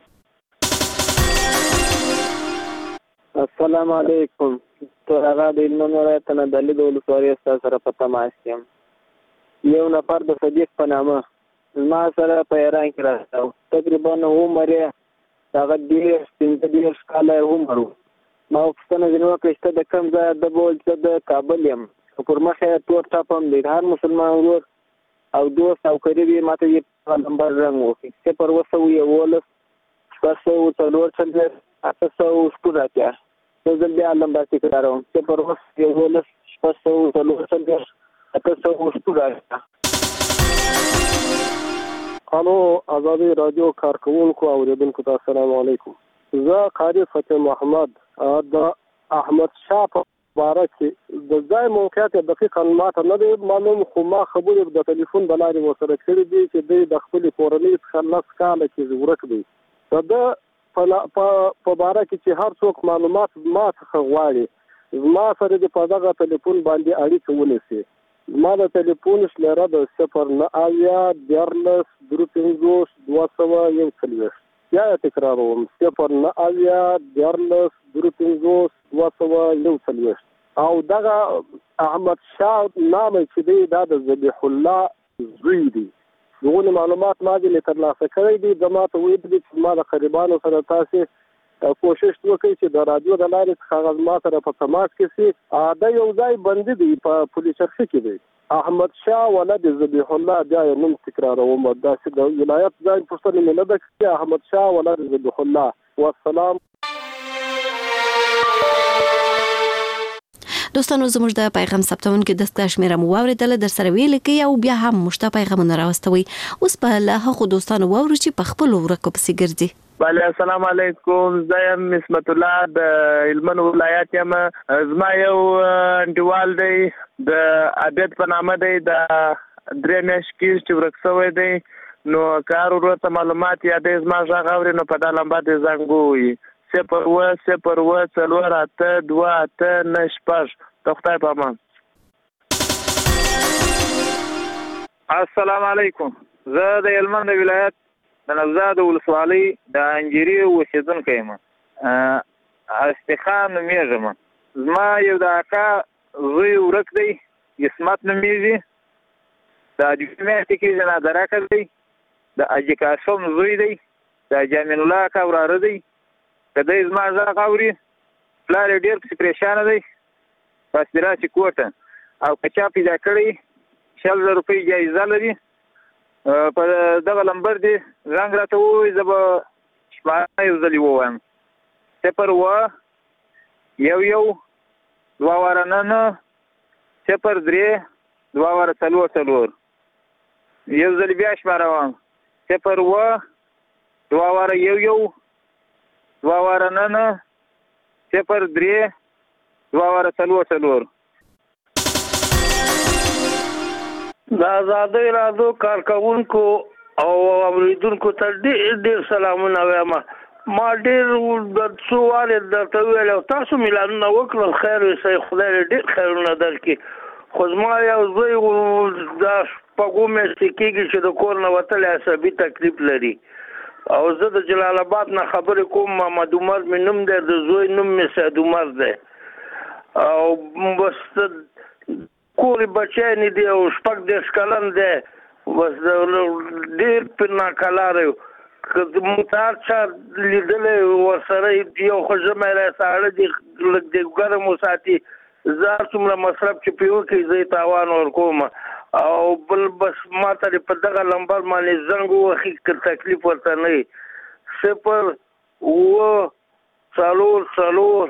السلام علیکم. تر هغه د هلمند ولایت نادعلي د ولسوالۍ ستا سره په تماس کې یم. یو نفر د صدیق په نامه زما سره په ایران کې راځه. تقریبا عمر یې هغه دېرش پنځه دېرش کاله عمر و. ما پوښتنه ځینې وکړه چې ته د کوم ځایه؟ ده به ویل چې د کابل یم. پر مخ یې تور ټاپ هم دی. هر مسلمان ورور او دوست او قریب یې ما ته یې نمبر رنګ وکړي. صفر اووه سوه یولس شپږ سوه څلور څلوېښت اته سوه شپږ اتیا. یو ځل بیا نمبر تکراروم صفر اووه یولس شپږ سوه څلور څلوېښت اته سوه شپږ اتیا. الو ازادي راډیو کارکوونکو او اوریدونکو ته السلام علیکم. زه قاری فتح محمد د احمد شاه په باره کې د ځای موقعیت دقیقا ماته نه دی معلوم، خو ما خبرې د ټلیفون د لارې ورسره کړي دي چې دوی د خپلې کورنۍ څخه لس کاله کې ورک دی. د په باره کې چې هر څوک معلومات ما څخه غواړي زما سره د په دغه ټلیفون باندې اړیکه ونیسي. ما د ټلیفون شمیره د صفر نه اویا دیارلس درې پنځوس دوه سوه یو څلوېښت. بیا یې تکراروم، صفر نه اویا دیارلس درې پنځوس دوه سوه یو څلوېښت. او دغه احمد شاه نام چې دی دا د ذبیح الله زوی دی. دغه معلومات ما دې ترلاسه کړی دي. زما ته ویل دي چې ما د قریبانو سره تاسې کوشش وکړئ چې د رادیو د لارې څخه هغه زما سره په تماس کې سي. دا یو ځای بندي دی په پولیس چرخي کې دی، احمد شاه ولد ذبیح الله. بیا یې نوم تکراروم، داسې د ولایت ځای پوښتنې مې نه ده کړې. احمد شاه ولد ذبیح الله. والسلام. دوستانو زموږ د پیغام ثبتونکو دستګاه شمیره مو واوریدله، در سره ویل کې او بیا هم مشته پیغامونه راوستوي. اوس په له هغو دوستانو واورو چې په خپل ورکو پسې ګرځي. بله السلام علیکم، زه یم عصمت الله د هلمند ولایت یم. زما یو انډیوال دی د عابد په نامه دی، د درې میاشتې کېږي چې ورک شوی دی. نو که هر ورور ته معلومات یا دی زما غږ اوري نو په دا لمبه دې زنګ ووهي صفر اووه صفر اووه څلور اته دوه اته نه شپږ. د خدای په امان. السلام علیکم، زه د هلمند ولایت د نوزاد ولسوالۍ د انجیري اوسېدونکی یم. استخان نومېږم. زما یو د اکا زوی ورک دی، عصمت نومېږي. د دوه میاشتې کېږي نادره کړ دی. د اجي قاسم زوی دی، د جامین الله اکا وراره دی. که دی زما غږ اوري پلار یې ډېر پسې پریشانه دی، بس دې راشي کوټه. او که چا پیدا کړی شل زره روپۍ جایزه لري، په دغه لمبر دی زنګ راته ووایي، زه به شماره یو ځلې ووایم. صفر اووه یو یو دوه واره نه نه صفر درې دوه واره څلور څلور. یو ځلې بیا شماره وایم، صفر اووه دوه واره یو یو دوه واره نه نه صفر درې دوه واره څلور څلور. د آزادۍ راډیو کارکوونکو او اوریدونکو ته ډېر ډېر سلامونه وایم. ما ډېر د څو وارې درته وویل او تاسو میلانونه وکړل، خیر اوسئ، خدای دې ډېر خیرونه درکړي. خو زما یو زوی دا شپږو میاشتې کېږي چې د کور نه وتلی عصبي تکلیف لري. او زه د جلال آباد نه خبرې کوم. محمد عمر مې نوم دی، د زوی نوم مې سید عمر دی. او بس کور بچی نه دی او شپږ دېرش کلن دی. بس ډېر پرې ناکلاره یو. که موږ هر چا لیدلی ورسره یو خو ژمی دی، ساړه دی، لږ د ګرم وساتي. زه هر څومره مصرف چې پرې وکړي زه یې تاوان ورکوم. او بل بس ما ته په دغه لمبر باندې زنګ ووهي که تکلیف ورته نه وي. صفر اووه څلور څلور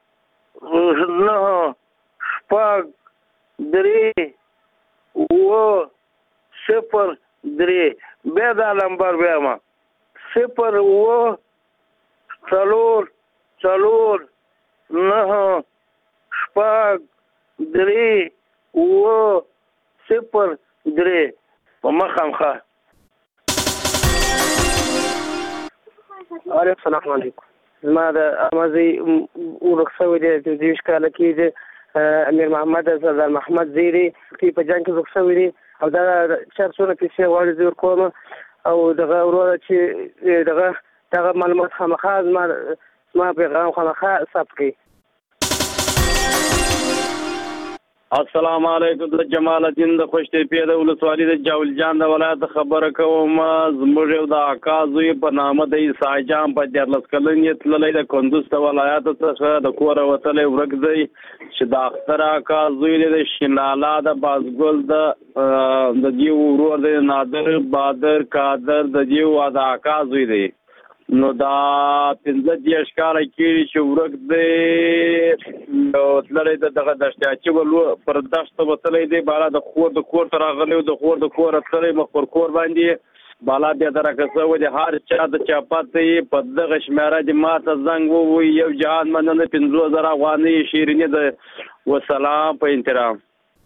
نهه شپږ درې اووه صفر درې. بیا دا لمبر بیا ما صفر اووه څلور څلور نهه شپږ درې اووه صفر درې په مخامخه. السلام علیکم. زما د امازي ورک شوی دی د دېرش کاله کېږي. امیر محمد سردار محمد زیري په جنګ کې ورک شوی دی او دغه چا څونه پیسې غواړي زه ورکوم. او دغه وروره چې دغه دغه معلومات خامخا زما زما پیغام خامخا ثبت کړي. السلام علیکم. د جمال الدین د خوشتېپې د ولسوالۍ د جاول جان د ولایت خبره کوم. زموږ یو د اکا زوی په نامه د عیسی جان په دیارلس کلن یې تللی د کندوز د ولایت څخه د کوره وتلی ورک دی چې د اختر اکا زوی دی د شینلالا د بازګل د د دې ورور دی نادر بادر قادر د دې د اکا زوی دی. نو دا پنځه دېرش کاله کېږي چې ورک دی. نو تللی د دغه دشتیاچي ولو پر دښته وتلی دی، بالا د خور د کور ته راغلی و، د خور د کوره تللی مخ پر کور باندې بالا بیا درکه شوی دی. هر چا د چا پته یې په دغه شمېره دې ما ته زنګ ووایي. یو جهان مننه پنځوس زره افغانۍ شیریني ده. وسلام په احترام.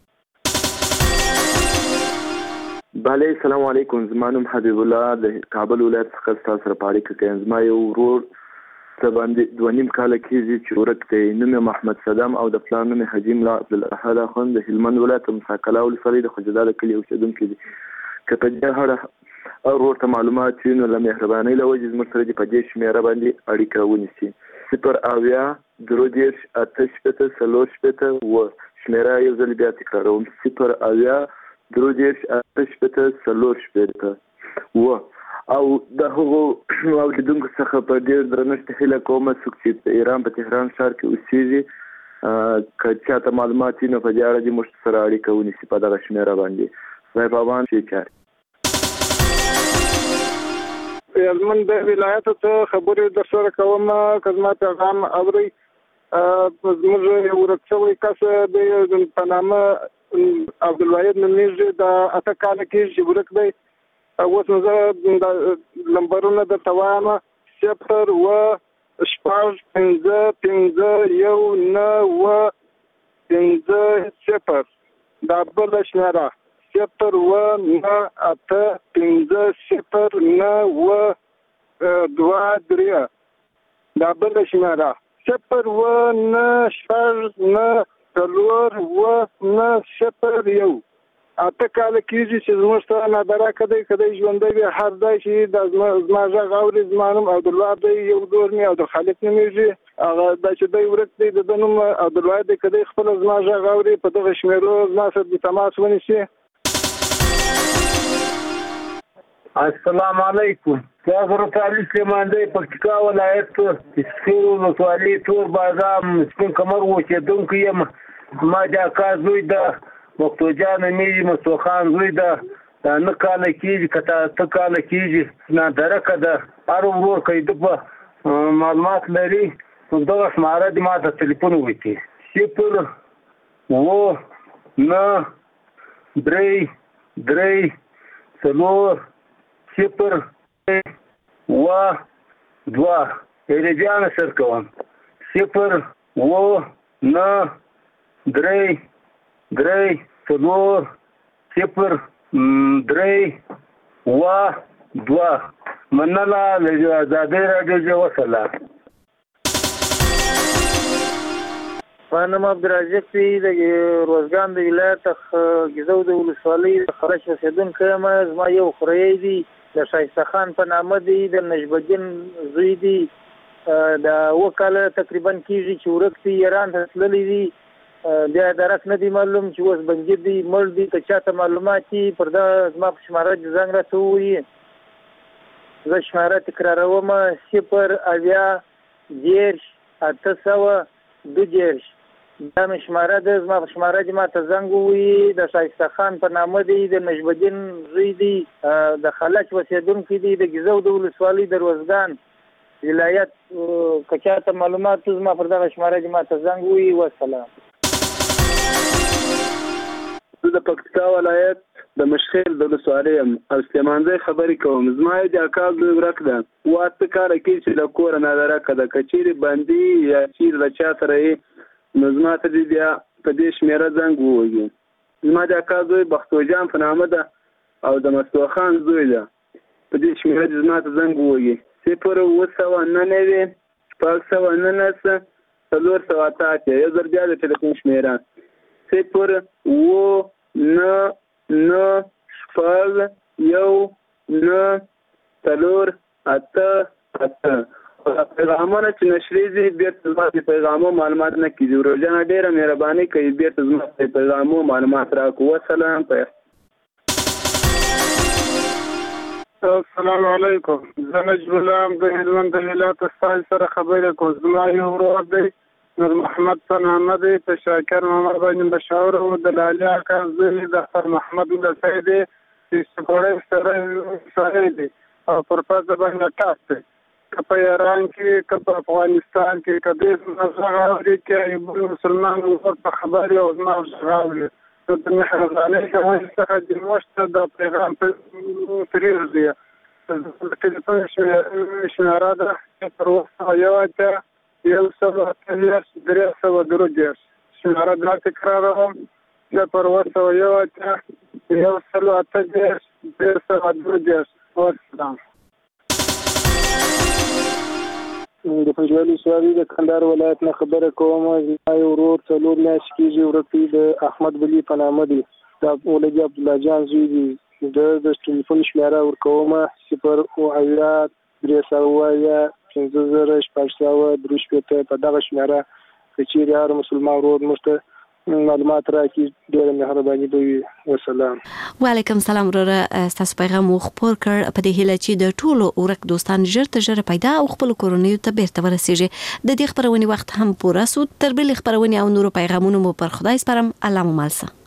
بله السلام علیکم. زما نوم حبیب الله د کابل ولایت څخه ستاسو سره په اړیکه کې یم. زما یو ورور څه باندې دوه نیم کاله کېږي چې ورک دی. نوم یې محمد صدام او د پلار نوم یې حاجي ملا عبدالاحد اخوند د هلمند ولایت مساکله ولسوالۍ د خوجدال کلي اوسېدونکی دی. که په دې اړه ورور ته معلومات وي نو له مهربانۍ له وجې زموږ سره دې په دې شمېره باندې اړیکه ونیسي. صفر اویا درې دېرش اته شپېته څلور شپېته اووه شمېره یو ځل بیا تکراروم صفر اویا درې دېرش اته شپېته څلور شپېته اووه. او د هغو اوسېدونکو څخه په ډېر درنښت هیله کوم څوک چې په ایران په تهران ښار کې اوسېږي که چاته معلومات وي نو په دې اړه دې موږ سره اړیکه ونیسي په دغه شمېره باندې. خدای پامان ښې چارې. هلمند ولایت ته خبرې در سره کوم که زما پیغام اورئ. زموږ یو ورک شوی کس دی په نامه عبدالواحد نومیږي د اته کاله کېږي چې ورک دی. اوس نو زه د نمبرونه درته وایم صفر اوه شپږ پنځه پنځه یو نه اوه پنځه صفر. دا بله شمېره صفر اوه نه اته پنځه صفر نه اوه دوه درې. دا بله شمېره صفر اوه نه شپږ نه څلور اوه نه صفر یو. اته کاله کېږي چې زموږ سره نادراکه دی. که دی ژوندی وي هر ځای چې دا زما غږ اوري. زما نوم عبدالوهاب دی یو ډول مې عبدالخالق نومېږي. هغه دا چې دی ورک دی د ده نوم عبدالواحد دی. که دی خپله زما غږ اوري په دغه شمېرو زما سره د تماس ونیسي. السلام علیکم. زه حضرت علي سلیمان دی پکتیکا ولایت سپین ولسوالۍ تور بازار سپین کمر اوسېدونکی یم. زما د اکا زوی د مفتو جان نومېږي مستو خان زوی ده. دا نه کاله کېږي که اته کاله کېږي نادرکه ده. هر ورور که د په معلومات لري نو دغه شماره دې ما ته تلیفون وکړي صفر اوه نه درې درې څلور صفر اوه دوه. یعنې بیا نشر کوم صفر اوه نه درې درې څلور صفر درې اوه دوه. مننه له ازادۍ راډیو څخه وسله. ما نوم عبدالرزاق دی د روزګان د ولایت ګیزو د ولسوالۍ د خرش اوسېدونکی یم. زما یو خوریی دی د ښایسته خان په نامه دی. د نجبدین زوی دی. د اوه کاله تقریبا کېږي چې ورک دی. ایران ته تللی دی. بیا درک نه دی معلوم چې اوس بنګیر دی مړ دی. که چاته معلومات وي پر دا زما په شماره دې زنګ راته ووایي. زه شماره تکراروم صفر اویا دېرش اته سوه دوه دېرش. دا مې شماره ده. زما په شماره دې ما ته زنګ ووایي. د ښایسته خان په نامه دی. د نجبدین زوی دی. د خلج اوسېدونکی دی د ګیزو د ولسوالۍ د روزګان ولایت. که چاته معلومات زما پر دغه شماره دې ما ته زنګ ووایي. والسلام. زه د پکتیکا ولایت د مشخیل د ولسوالۍ یم او سلیمانزی خبرې کوم. زما یې د اکا زوی ورک ده. اوه اته کاله کېږي چې له کوره نادرکه ده. که چیرې بندي یا چیرې له چا سره یې نو زما ته دې بیا په دې شمېره زنګ ووهي. زما د اکا زوی بختو جان په نامه ده او د مستو خان زوی ده. په دې شمېره دې زما ته زنګ ووهي صفر اوه سوه نه نوي شپږ سوه نولس څلور سوه اته اتیا. یو ځل بیا د ټلیفون شمېره صفر اوه نه نه شپږ یو نه څلور اته اته. پیغامونه چې نشریږي بیرته زما د پیغامو معلومات نه کېږي. ورور ډېره مهرباني کوي بیرته زما د پیغامو معلومات راکړو. والسلام. السلام علیکم. زه نجم الله د هلمند ولایت ستاسو سره خبرې کوم. زما یو ورور دی نور محمد په نامه دی. په شاکر محمد باندې مشهور و. د لالي اکا زوی د اختر محمد ولسی دی چې سپوړی سره سړی دی او پر پزه باندې ټاس دی. که په ایران کې که په افغانستان کې که دې زما غږ اوري که بل مسلمان ور په خبرې او زما غږ اوري نو د مهربانۍ له وجې څخه دې موږ ته دا پیغام پرېږدي. د ټلیفون شمېره ده صفر اوه سوه یو اتیا یو سوه اته دېرش درې سوه درې دېرش. شمېره بیا تکراروم صفر اوه سوه یو اتیا یو سوه اته دېرش درې سوه درې دېرش. والسلام. د پنجوالي سوالي د کندهار ولایت نه خبره کوم. زما یو ورور څلور میاشتې کېږي ورک د احمد بلي په نامه دی، د ولدي عبدالله جان زوی دی. د ټلیفون شمیره ورکوم صفر اوه اویا درې سوه اویا پنځه زره شپږ سوه درې شپېته. په دغه شمیره که چیرې هر مسلمان ورور موږ ته معلومات راکړي ډېره مهرباني به وي. وسلام. وعلیکم سلام وروره، ستاسو پیغام مو خپور کړ په دې هیله چې د ټولو ورک دوستان ژر تر ژره پیدا او خپل کورنیو ته بیرته ورسیږي. د دې خبرونې وخت هم پوره سو. تر بلې خبرونې او نورو پیغامونو مو پر خدای سپارم. الله مو مل شه.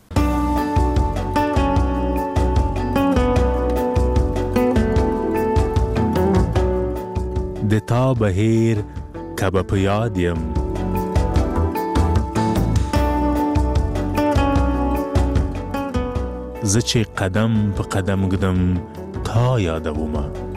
د تا بهیر کبه په یاد یم، زه چې قدم په قدم ګدم تا یادومه.